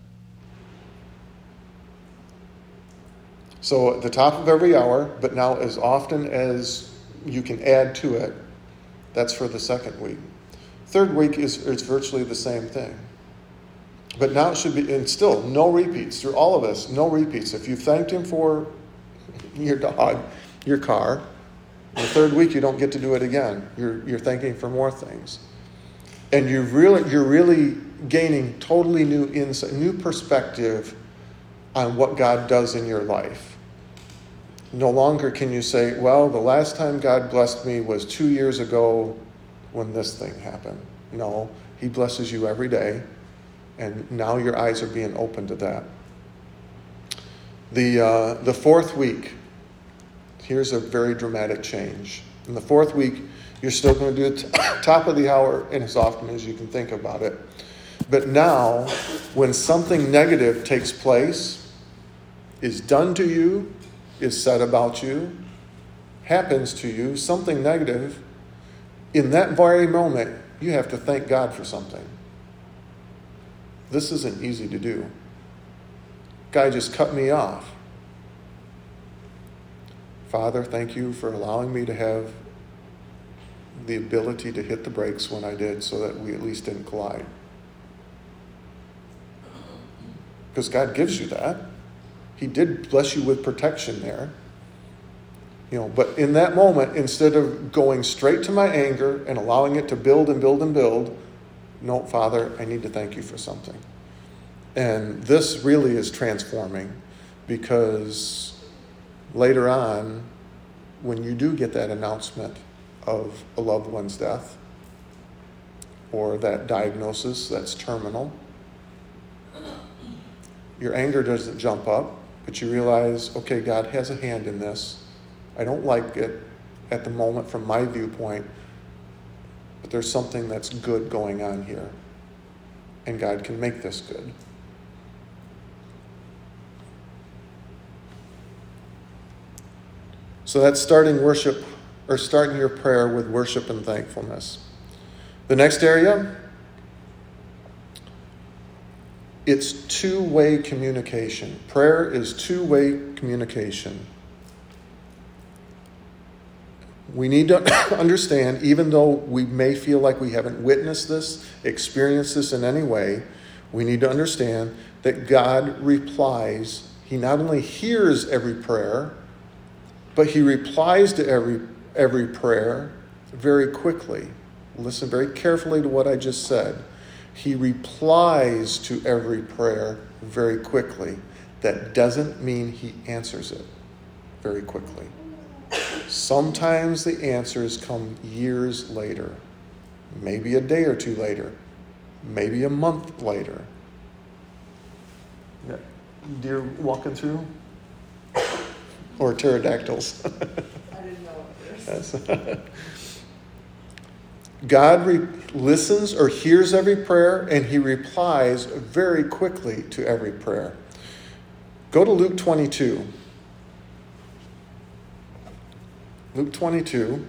So at the top of every hour, but now as often as you can add to it, that's for the second week. Third week is, is virtually the same thing. But now it should be, and still, no repeats. Through all of us, no repeats. If you thanked him for your dog, your car, the third week you don't get to do it again. You're you're thanking for more things. And you really you're really gaining totally new insight, new perspective on what God does in your life. No longer can you say, well, the last time God blessed me was two years ago when this thing happened. No, he blesses you every day, and now your eyes are being open to that. The uh, the fourth week, here's a very dramatic change. In the fourth week, you're still going to do it top of the hour and as often as you can think about it. But now, when something negative takes place, is done to you, is said about you, happens to you, something negative, in that very moment, you have to thank God for something. This isn't easy to do. Guy just cut me off. Father, thank you for allowing me to have the ability to hit the brakes when I did so that we at least didn't collide. Because God gives you that. He did bless you with protection there. You know, but in that moment, instead of going straight to my anger and allowing it to build and build and build, no, Father, I need to thank you for something. And this really is transforming, because later on, when you do get that announcement of a loved one's death or that diagnosis that's terminal, your anger doesn't jump up, but you realize, okay, God has a hand in this. I don't like it at the moment from my viewpoint, but there's something that's good going on here, and God can make this good. So that's starting worship, or starting your prayer with worship and thankfulness. The next area, it's two-way communication. Prayer is two-way communication. We need to understand, even though we may feel like we haven't witnessed this, experienced this in any way, we need to understand that God replies. He not only hears every prayer, but he replies to every every prayer very quickly. Listen very carefully to what I just said. He replies to every prayer very quickly. That doesn't mean he answers it very quickly. Sometimes the answers come years later, maybe a day or two later, maybe a month later. Yeah. Deer walking through? Or pterodactyls? I didn't know what it is. God re- listens or hears every prayer, and he replies very quickly to every prayer. Go to Luke twenty-two. Luke twenty-two.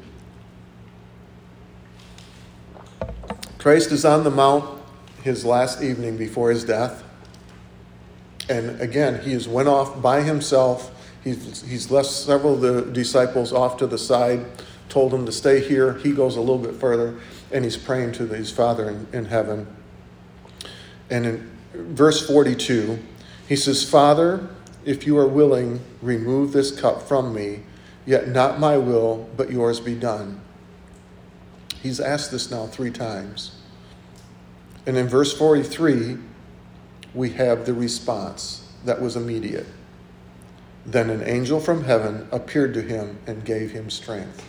Christ is on the mount his last evening before his death. And again, he has went off by himself. He's, he's left several of the disciples off to the side, told them to stay here. He goes a little bit further, and he's praying to his Father in, in heaven. And in verse forty-two, he says, Father, if you are willing, remove this cup from me, yet not my will, but yours be done. He's asked this now three times. And in verse forty-three, we have the response that was immediate. Then an angel from heaven appeared to him and gave him strength.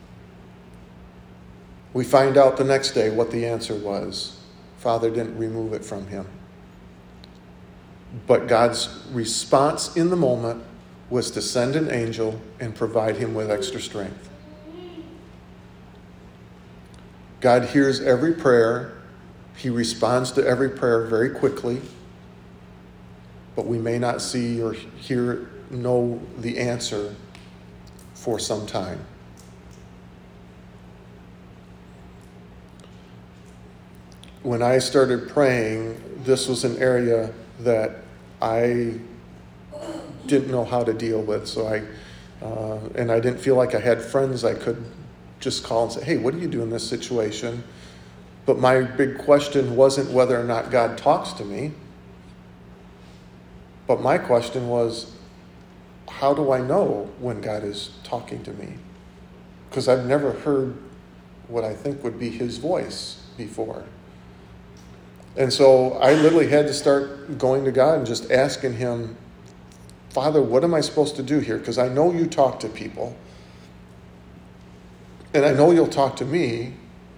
We find out the next day what the answer was. Father didn't remove it from him. But God's response in the moment was to send an angel and provide him with extra strength. God hears every prayer. He responds to every prayer very quickly. But we may not see or hear, know the answer for some time. When I started praying, this was an area that I didn't know how to deal with. So I, uh, and I didn't feel like I had friends I could just call and say, hey, what do you do in this situation? But my big question wasn't whether or not God talks to me. But my question was, how do I know when God is talking to me? Because I've never heard what I think would be his voice before. And so I literally had to start going to God and just asking him, Father, what am I supposed to do here? Because I know you talk to people. And I know you'll talk to me.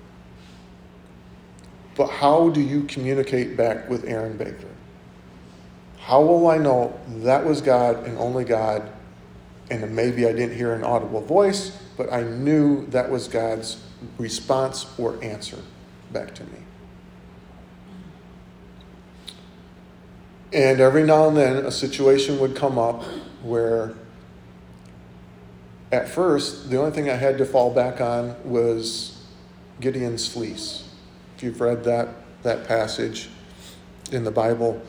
But how do you communicate back with Aaron Baker? How will I know that was God and only God? And maybe I didn't hear an audible voice, but I knew that was God's response or answer back to me. And every now and then a situation would come up where at first the only thing I had to fall back on was Gideon's fleece. If you've read that, that passage in the Bible,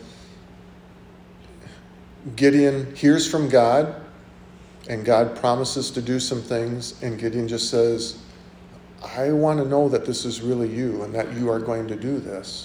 Gideon hears from God and God promises to do some things, and Gideon just says, I want to know that this is really you and that you are going to do this.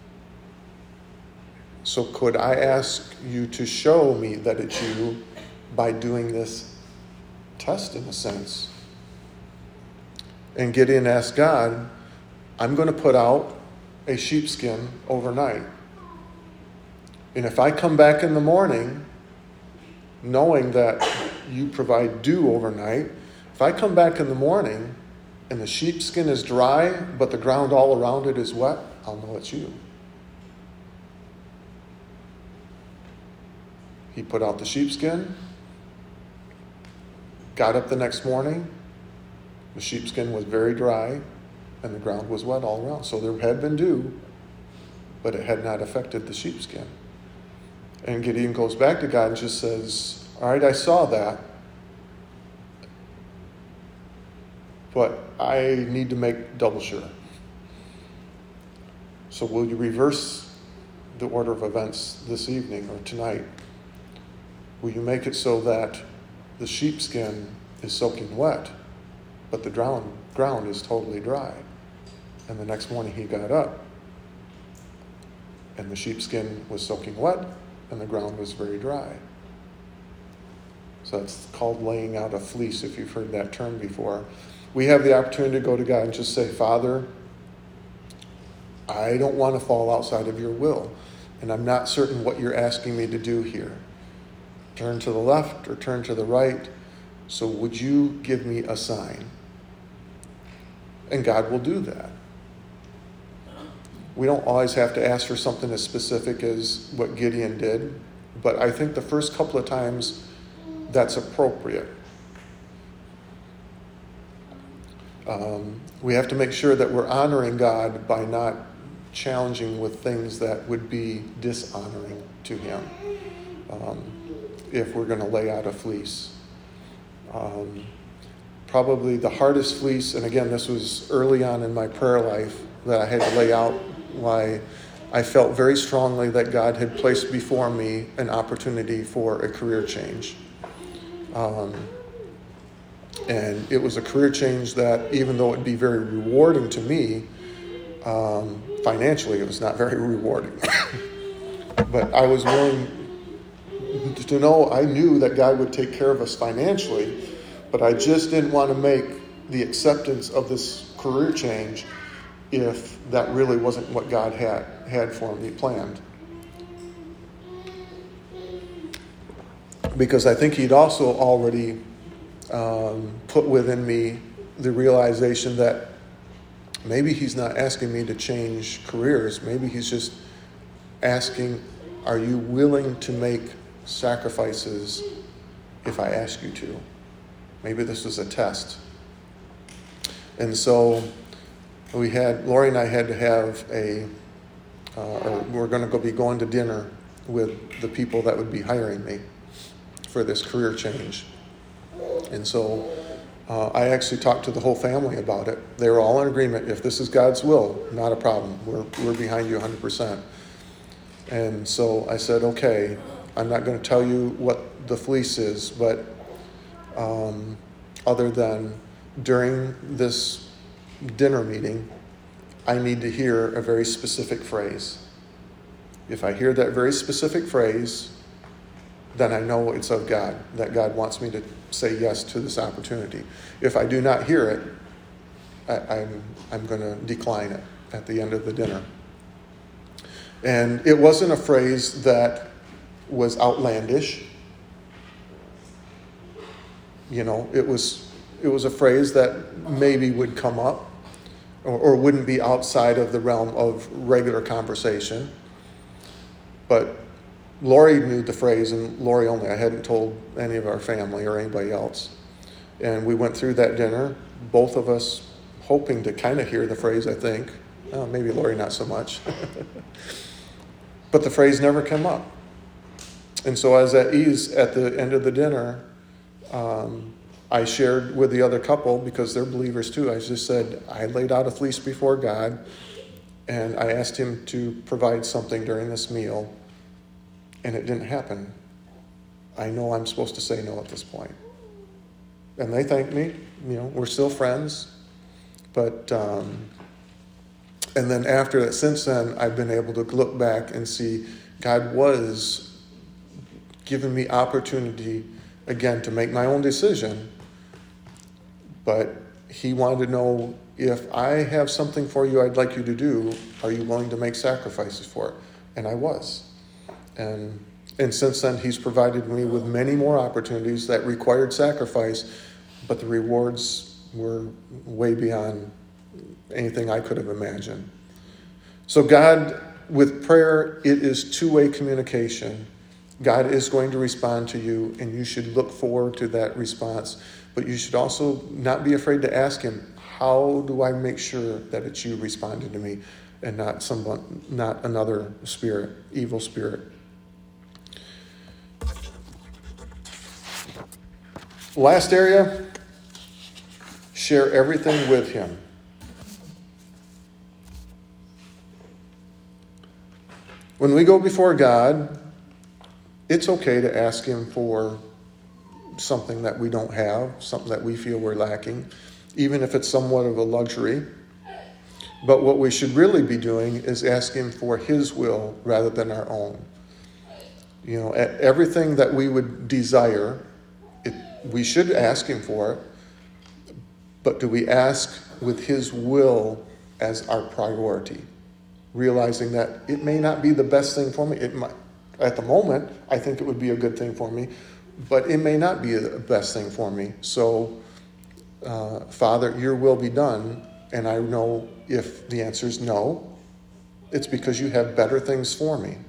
So could I ask you to show me that it's you by doing this test in a sense? And Gideon asked God, I'm going to put out a sheepskin overnight. And if I come back in the morning, knowing that you provide dew overnight, if I come back in the morning and the sheepskin is dry, but the ground all around it is wet, I'll know it's you. He put out the sheepskin, got up the next morning, the sheepskin was very dry, and the ground was wet all around. So there had been dew, but it had not affected the sheepskin. And Gideon goes back to God and just says, all right, I saw that, but I need to make double sure. So will you reverse the order of events this evening or tonight? Will you make it so that the sheepskin is soaking wet, but the ground, ground is totally dry? And the next morning he got up, and the sheepskin was soaking wet, and the ground was very dry. So it's called laying out a fleece, if you've heard that term before. We have the opportunity to go to God and just say, Father, I don't want to fall outside of your will, and I'm not certain what you're asking me to do here. Turn to the left or turn to the right. So would you give me a sign? And God will do that. We don't always have to ask for something as specific as what Gideon did, but I think the first couple of times that's appropriate. Um, we have to make sure that we're honoring God by not challenging with things that would be dishonoring to him. Um, if we're going to lay out a fleece. Um, probably the hardest fleece, and again, this was early on in my prayer life that I had to lay out why I felt very strongly that God had placed before me an opportunity for a career change. Um, and it was a career change that, even though it would be very rewarding to me, um, financially it was not very rewarding. But I was willing to know, I knew that God would take care of us financially, but I just didn't want to make the acceptance of this career change if that really wasn't what God had, had for me planned. because I think he'd also already um, put within me the realization that maybe he's not asking me to change careers. Maybe he's just asking, are you willing to make sacrifices if I ask you to? Maybe this was a test. And so we had, Lori and I had to have a, uh, or we're going to go be going to dinner with the people that would be hiring me for this career change. And so uh, I actually talked to the whole family about it. They were all in agreement. If this is God's will, not a problem. We're, we're behind you one hundred percent. And so I said, okay, I'm not going to tell you what the fleece is, but um, other than during this dinner meeting, I need to hear a very specific phrase. If I hear that very specific phrase, then I know it's of God, that God wants me to say yes to this opportunity. If I do not hear it, I, I'm, I'm going to decline it at the end of the dinner. And it wasn't a phrase that was outlandish. You know, it was it was a phrase that maybe would come up or, or wouldn't be outside of the realm of regular conversation. But Lori knew the phrase, and Lori only. I hadn't told any of our family or anybody else. And we went through that dinner, both of us hoping to kind of hear the phrase, I think. Oh, maybe Lori not so much. But the phrase never came up. And so I was at ease at the end of the dinner. Um, I shared with the other couple, because they're believers too. I just said, I laid out a fleece before God, and I asked him to provide something during this meal, and it didn't happen. I know I'm supposed to say no at this point. And they thanked me. You know, we're still friends. But, um, and then after that, since then, I've been able to look back and see God was giving me opportunity, again, to make my own decision. But he wanted to know, if I have something for you I'd like you to do, are you willing to make sacrifices for it? And I was. And and since then, he's provided me with many more opportunities that required sacrifice, but the rewards were way beyond anything I could have imagined. So God, with prayer, it is two-way communication. God is going to respond to you, and you should look forward to that response. But you should also not be afraid to ask him, how do I make sure that it's you responding to me and not someone, not another spirit, evil spirit? Last area, share everything with him. When we go before God, it's okay to ask him for something that we don't have, something that we feel we're lacking, even if it's somewhat of a luxury. But what we should really be doing is ask him for his will rather than our own. You know, everything that we would desire, it, we should ask him for it, but do we ask with his will as our priority? Realizing that it may not be the best thing for me. It might, at the moment, I think it would be a good thing for me, but it may not be the best thing for me. So, uh, Father, your will be done. And I know if the answer is no, it's because you have better things for me.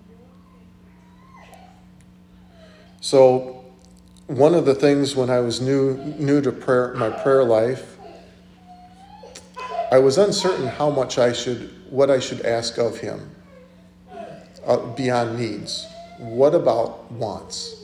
So one of the things when I was new new to prayer, my prayer life, I was uncertain how much I should, what I should ask of him uh, beyond needs. What about wants?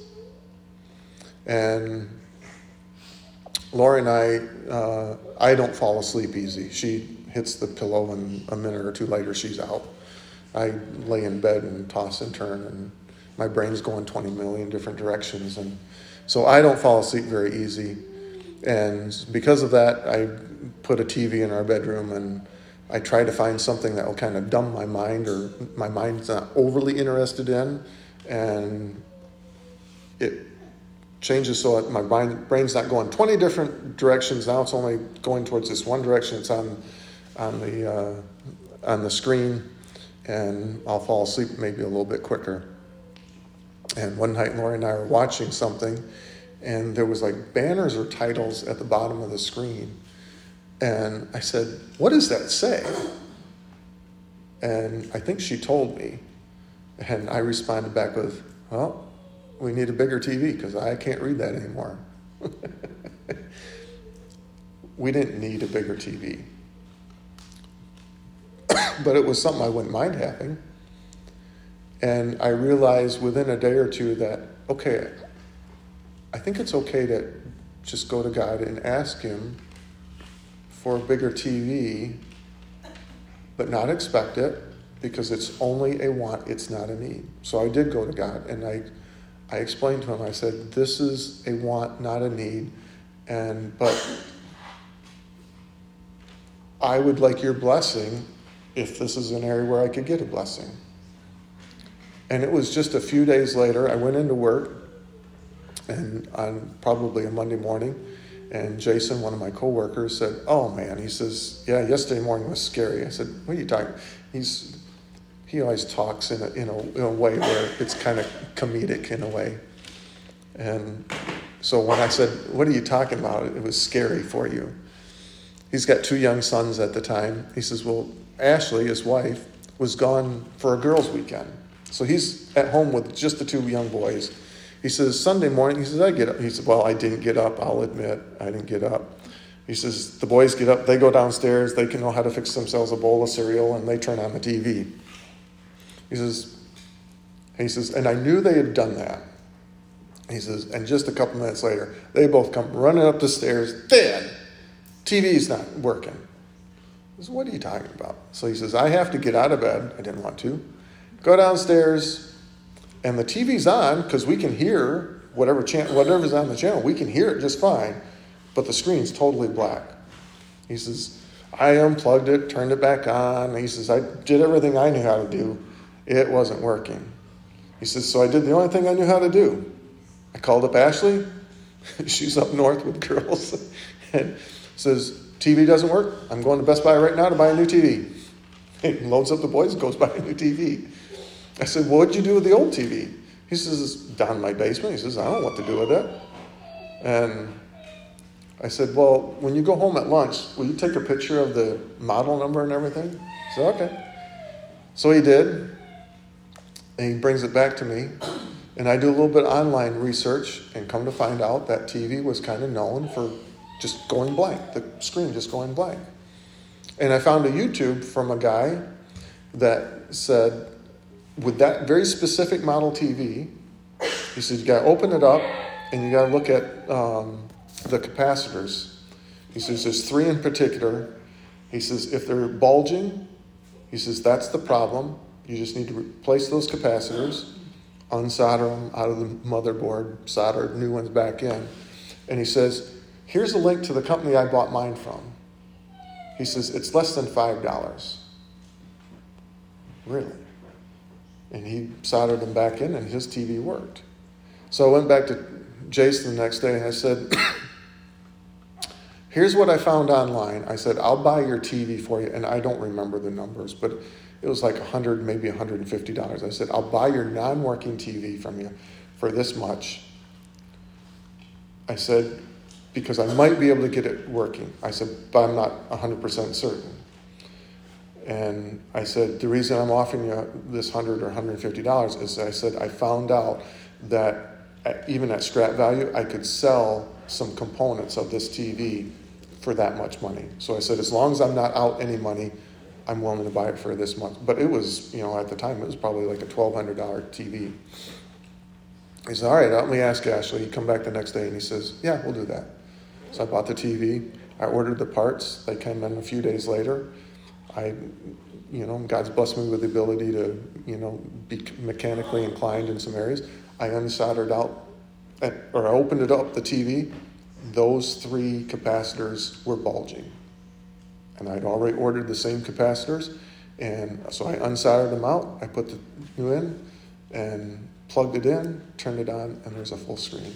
And Lori and I, uh, I don't fall asleep easy. She hits the pillow and a minute or two later she's out. I lay in bed and toss and turn, and my brain's going twenty million different directions. And so I don't fall asleep very easy. And because of that, I put a T V in our bedroom, and I try to find something that will kind of dumb my mind, or my mind's not overly interested in. And it changes so that my brain, brain's not going twenty different directions. Now it's only going towards this one direction. It's on on the uh, on the screen, and I'll fall asleep maybe a little bit quicker. And one night, Lori and I were watching something, and there was like banners or titles at the bottom of the screen. And I said, "What does that say?" And I think she told me. And I responded back with, "Well, we need a bigger T V because I can't read that anymore." We didn't need a bigger T V. But it was something I wouldn't mind having. And I realized within a day or two that, okay, I think it's okay to just go to God and ask Him for a bigger T V, but not expect it, because it's only a want, it's not a need. So I did go to God, and I I explained to Him, I said, this is a want, not a need, and but I would like your blessing if this is an area where I could get a blessing. And it was just a few days later, I went into work, and on probably a Monday morning, and Jason, one of my coworkers, said, "Oh man," he says, "yeah, yesterday morning was scary." I said, "What are you talking?" He's he always talks in a in a, in a way where it's kind of comedic in a way. And so when I said, "What are you talking about? It was scary for you." He's got two young sons at the time. He says, "Well, Ashley, his wife, was gone for a girls' weekend. So he's at home with just the two young boys." He says, "Sunday morning," he says, "I get up." He said, "Well, I didn't get up. I'll admit, I didn't get up." He says, "The boys get up. They go downstairs. They can know how to fix themselves a bowl of cereal, and they turn on the T V." He says, he says, "And I knew they had done that." He says, "And just a couple minutes later, they both come running up the stairs. Dad, T V's not working." I said, "What are you talking about?" So he says, "I have to get out of bed." I didn't want to. Go downstairs, and the T V's on because we can hear whatever chan- whatever's on the channel. We can hear it just fine, but the screen's totally black. He says, "I unplugged it, turned it back on." He says, "I did everything I knew how to do. It wasn't working." He says, "So I did the only thing I knew how to do. I called up Ashley." She's up north with girls. And says, "T V doesn't work. I'm going to Best Buy right now to buy a new T V." He loads up the boys and goes buy a new T V. I said, "Well, what'd you do with the old T V?" He says, "It's down in my basement." He says, "I don't know what to do with it." And I said, "Well, when you go home at lunch, will you take a picture of the model number and everything?" He said, "Okay." So he did. And he brings it back to me. And I do a little bit of online research and come to find out that T V was kind of known for just going blank, the screen just going blank. And I found a YouTube from a guy that said, with that very specific model T V, he said, you got to open it up and you got to look at um, the capacitors. He says, there's three in particular. He says, if they're bulging, he says, that's the problem. You just need to replace those capacitors, unsolder them out of the motherboard, solder new ones back in. And he says, here's a link to the company I bought mine from. He says, it's less than five dollars. Really? And he soldered them back in and his T V worked. So I went back to Jason the next day and I said, here's what I found online. I said, I'll buy your T V for you. And I don't remember the numbers, but it was like one hundred, maybe one hundred fifty dollars. I said, I'll buy your non-working T V from you for this much. I said, because I might be able to get it working. I said, but I'm not one hundred percent certain. And I said, the reason I'm offering you this one hundred or one hundred fifty dollars is I said, I found out that at, even at scrap value, I could sell some components of this T V for that much money. So I said, as long as I'm not out any money, I'm willing to buy it for this much. But it was, you know, at the time, it was probably like a twelve hundred dollars T V. He said, all right, let me ask Ashley. He come back the next day and he says, yeah, we'll do that. So I bought the T V. I ordered the parts. They came in a few days later. I, you know, God's blessed me with the ability to, you know, be mechanically inclined in some areas. I unsoldered out, or I opened it up, the T V. Those three capacitors were bulging. And I'd already ordered the same capacitors. And so I unsoldered them out. I put the new in and plugged it in, turned it on, and there's a full screen.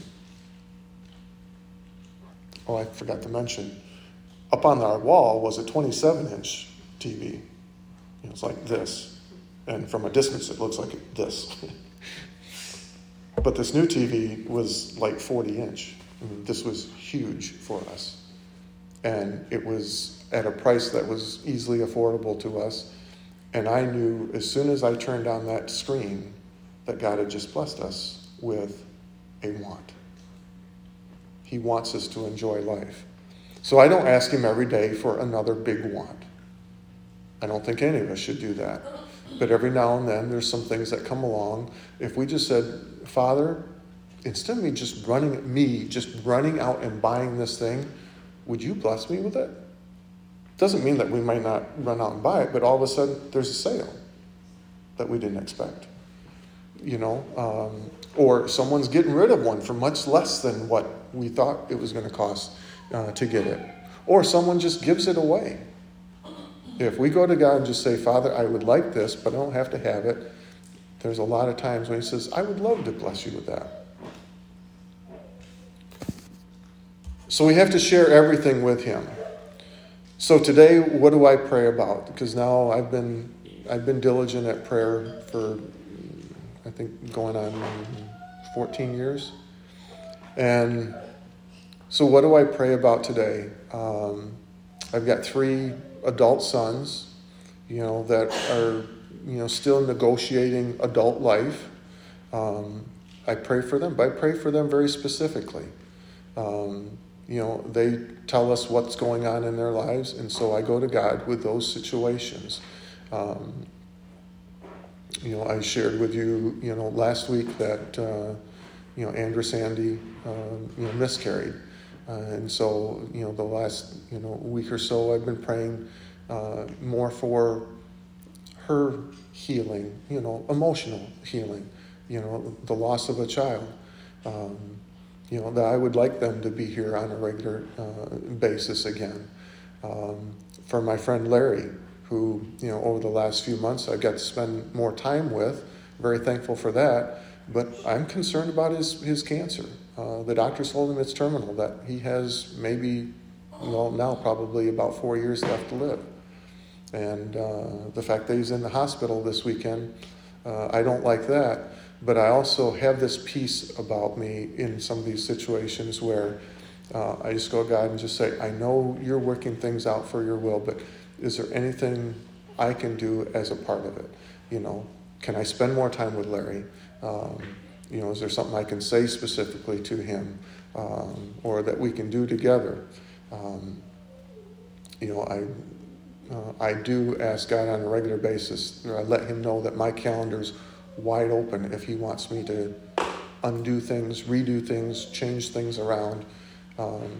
Oh, I forgot to mention, up on our wall was a twenty-seven inch T V. You know, it's like this. And from a distance, it looks like this. But this new T V was like forty inch. I mean, this was huge for us. And it was at a price that was easily affordable to us. And I knew as soon as I turned on that screen that God had just blessed us with a want. He wants us to enjoy life. So I don't ask him every day for another big want. I don't think any of us should do that. But every now and then there's some things that come along. If we just said, Father, instead of me just running, me just running out and buying this thing, would you bless me with it? Doesn't mean that we might not run out and buy it, but all of a sudden there's a sale that we didn't expect. You know, um, or someone's getting rid of one for much less than what we thought it was going to cost uh, to get it. Or someone just gives it away. If we go to God and just say, Father, I would like this, but I don't have to have it, there's a lot of times when he says, I would love to bless you with that. So we have to share everything with him. So today, what do I pray about? Because now I've been I've been diligent at prayer for, I think, going on fourteen years. And so what do I pray about today? Um, I've got three adult sons, you know, that are, you know, still negotiating adult life. Um, I pray for them, but I pray for them very specifically. Um, you know, they tell us what's going on in their lives, and so I go to God with those situations. Um, you know, I shared with you, you know, last week that, uh, you know, Andrew Sandy, um, you know, miscarried. Uh, and so, you know, the last, you know, week or so, I've been praying uh, more for her healing, you know, emotional healing, you know, the loss of a child. Um, you know, that I would like them to be here on a regular uh, basis again. Um, for my friend Larry, who, you know, over the last few months I got to spend more time with, very thankful for that, but I'm concerned about his, his cancer. Uh, the doctors told him it's terminal, that he has maybe, well, now probably about four years left to live. And uh, the fact that he's in the hospital this weekend, uh, I don't like that. But I also have this peace about me in some of these situations where uh, I just go to God and just say, I know you're working things out for your will, but is there anything I can do as a part of it? You know, can I spend more time with Larry? Um, you know, is there something I can say specifically to him, um, or that we can do together? Um, you know, I uh, I do ask God on a regular basis. I let him know that my calendar's wide open if he wants me to undo things, redo things, change things around. Um,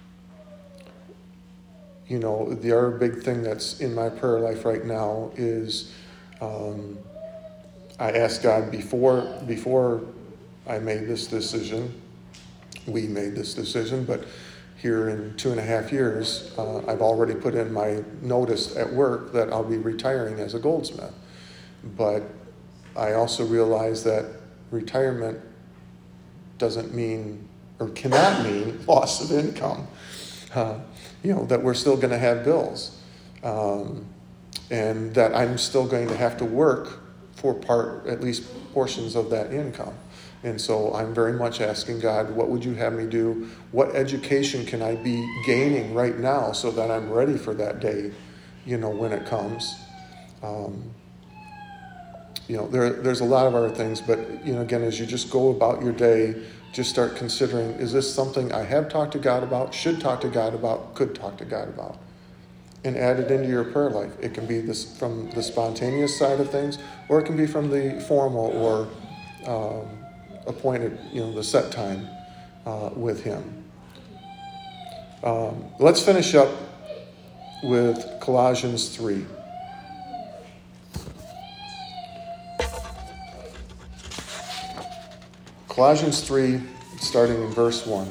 you know, the other big thing that's in my prayer life right now is um, I asked God before before I made this decision, we made this decision, but here in two and a half years, uh, I've already put in my notice at work that I'll be retiring as a goldsmith. But I also realize that retirement doesn't mean, or cannot mean, loss of income. Uh, you know, that we're still going to have bills. Um, and that I'm still going to have to work for part, at least portions of that income. And so I'm very much asking God, what would you have me do? What education can I be gaining right now so that I'm ready for that day, you know, when it comes? Um, You know, there, there's a lot of other things, but, you know, again, as you just go about your day, just start considering, is this something I have talked to God about, should talk to God about, could talk to God about? And add it into your prayer life. It can be this from the spontaneous side of things, or it can be from the formal or um, appointed, you know, the set time uh, with him. Um, let's finish up with Colossians three. Colossians three, starting in verse one.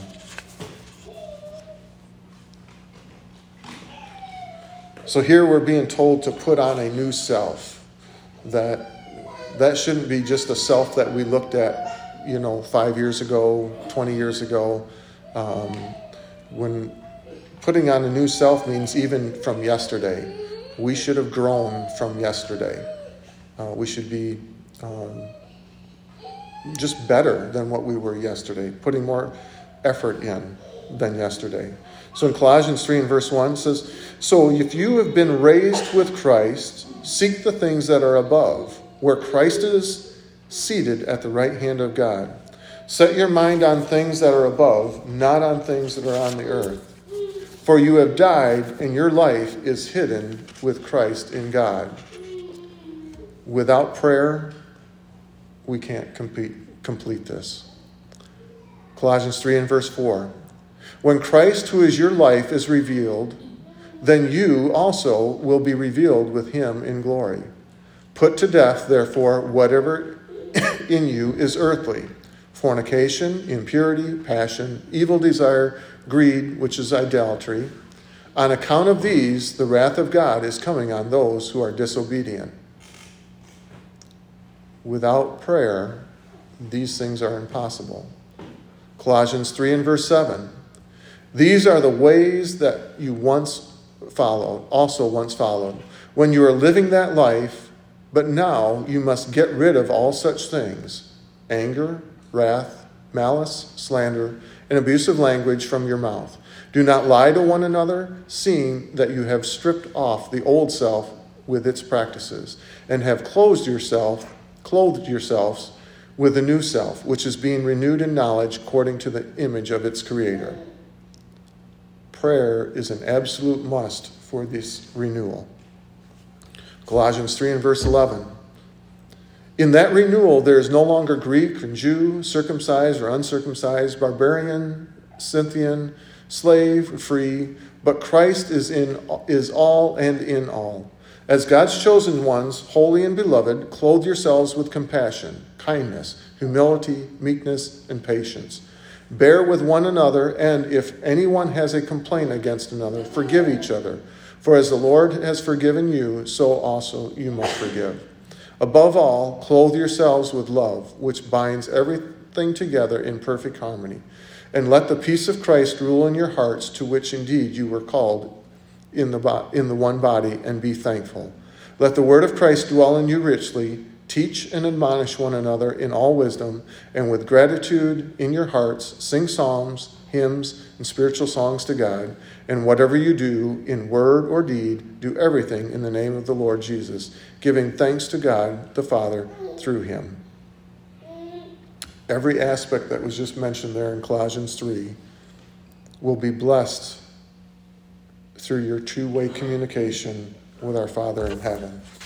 So here we're being told to put on a new self. That that shouldn't be just a self that we looked at, you know, five years ago, twenty years ago. Um, when putting on a new self means even from yesterday. We should have grown from yesterday. Uh, we should be... Um, just better than what we were yesterday, putting more effort in than yesterday. So in Colossians three and verse one, it says, "So if you have been raised with Christ, seek the things that are above, where Christ is seated at the right hand of God. Set your mind on things that are above, not on things that are on the earth. For you have died, and your life is hidden with Christ in God." Without prayer, we can't complete, complete this. Colossians three and verse four. "When Christ, who is your life, is revealed, then you also will be revealed with him in glory. Put to death, therefore, whatever in you is earthly: fornication, impurity, passion, evil desire, greed, which is idolatry. On account of these, the wrath of God is coming on those who are disobedient." Without prayer, these things are impossible. Colossians three and verse seven. "These are the ways that you once followed, also once followed, when you were living that life, but now you must get rid of all such things: anger, wrath, malice, slander, and abusive language from your mouth. Do not lie to one another, seeing that you have stripped off the old self with its practices, and have clothed yourself, clothed yourselves with the new self, which is being renewed in knowledge according to the image of its creator." Prayer is an absolute must for this renewal. Colossians three and verse eleven. "In that renewal there is no longer Greek and Jew, circumcised or uncircumcised, barbarian, Scythian, slave, free, but Christ is in is all and in all. As God's chosen ones, holy and beloved, clothe yourselves with compassion, kindness, humility, meekness, and patience. Bear with one another, and if anyone has a complaint against another, forgive each other. For as the Lord has forgiven you, so also you must forgive. Above all, clothe yourselves with love, which binds everything together in perfect harmony. And let the peace of Christ rule in your hearts, to which indeed you were called in the, bo- in the one body, and be thankful. Let the word of Christ dwell in you richly. Teach and admonish one another in all wisdom, and with gratitude in your hearts, sing psalms, hymns, and spiritual songs to God. And whatever you do, in word or deed, do everything in the name of the Lord Jesus, giving thanks to God the Father through him." Every aspect that was just mentioned there in Colossians three will be blessed through your two-way communication with our Father in heaven.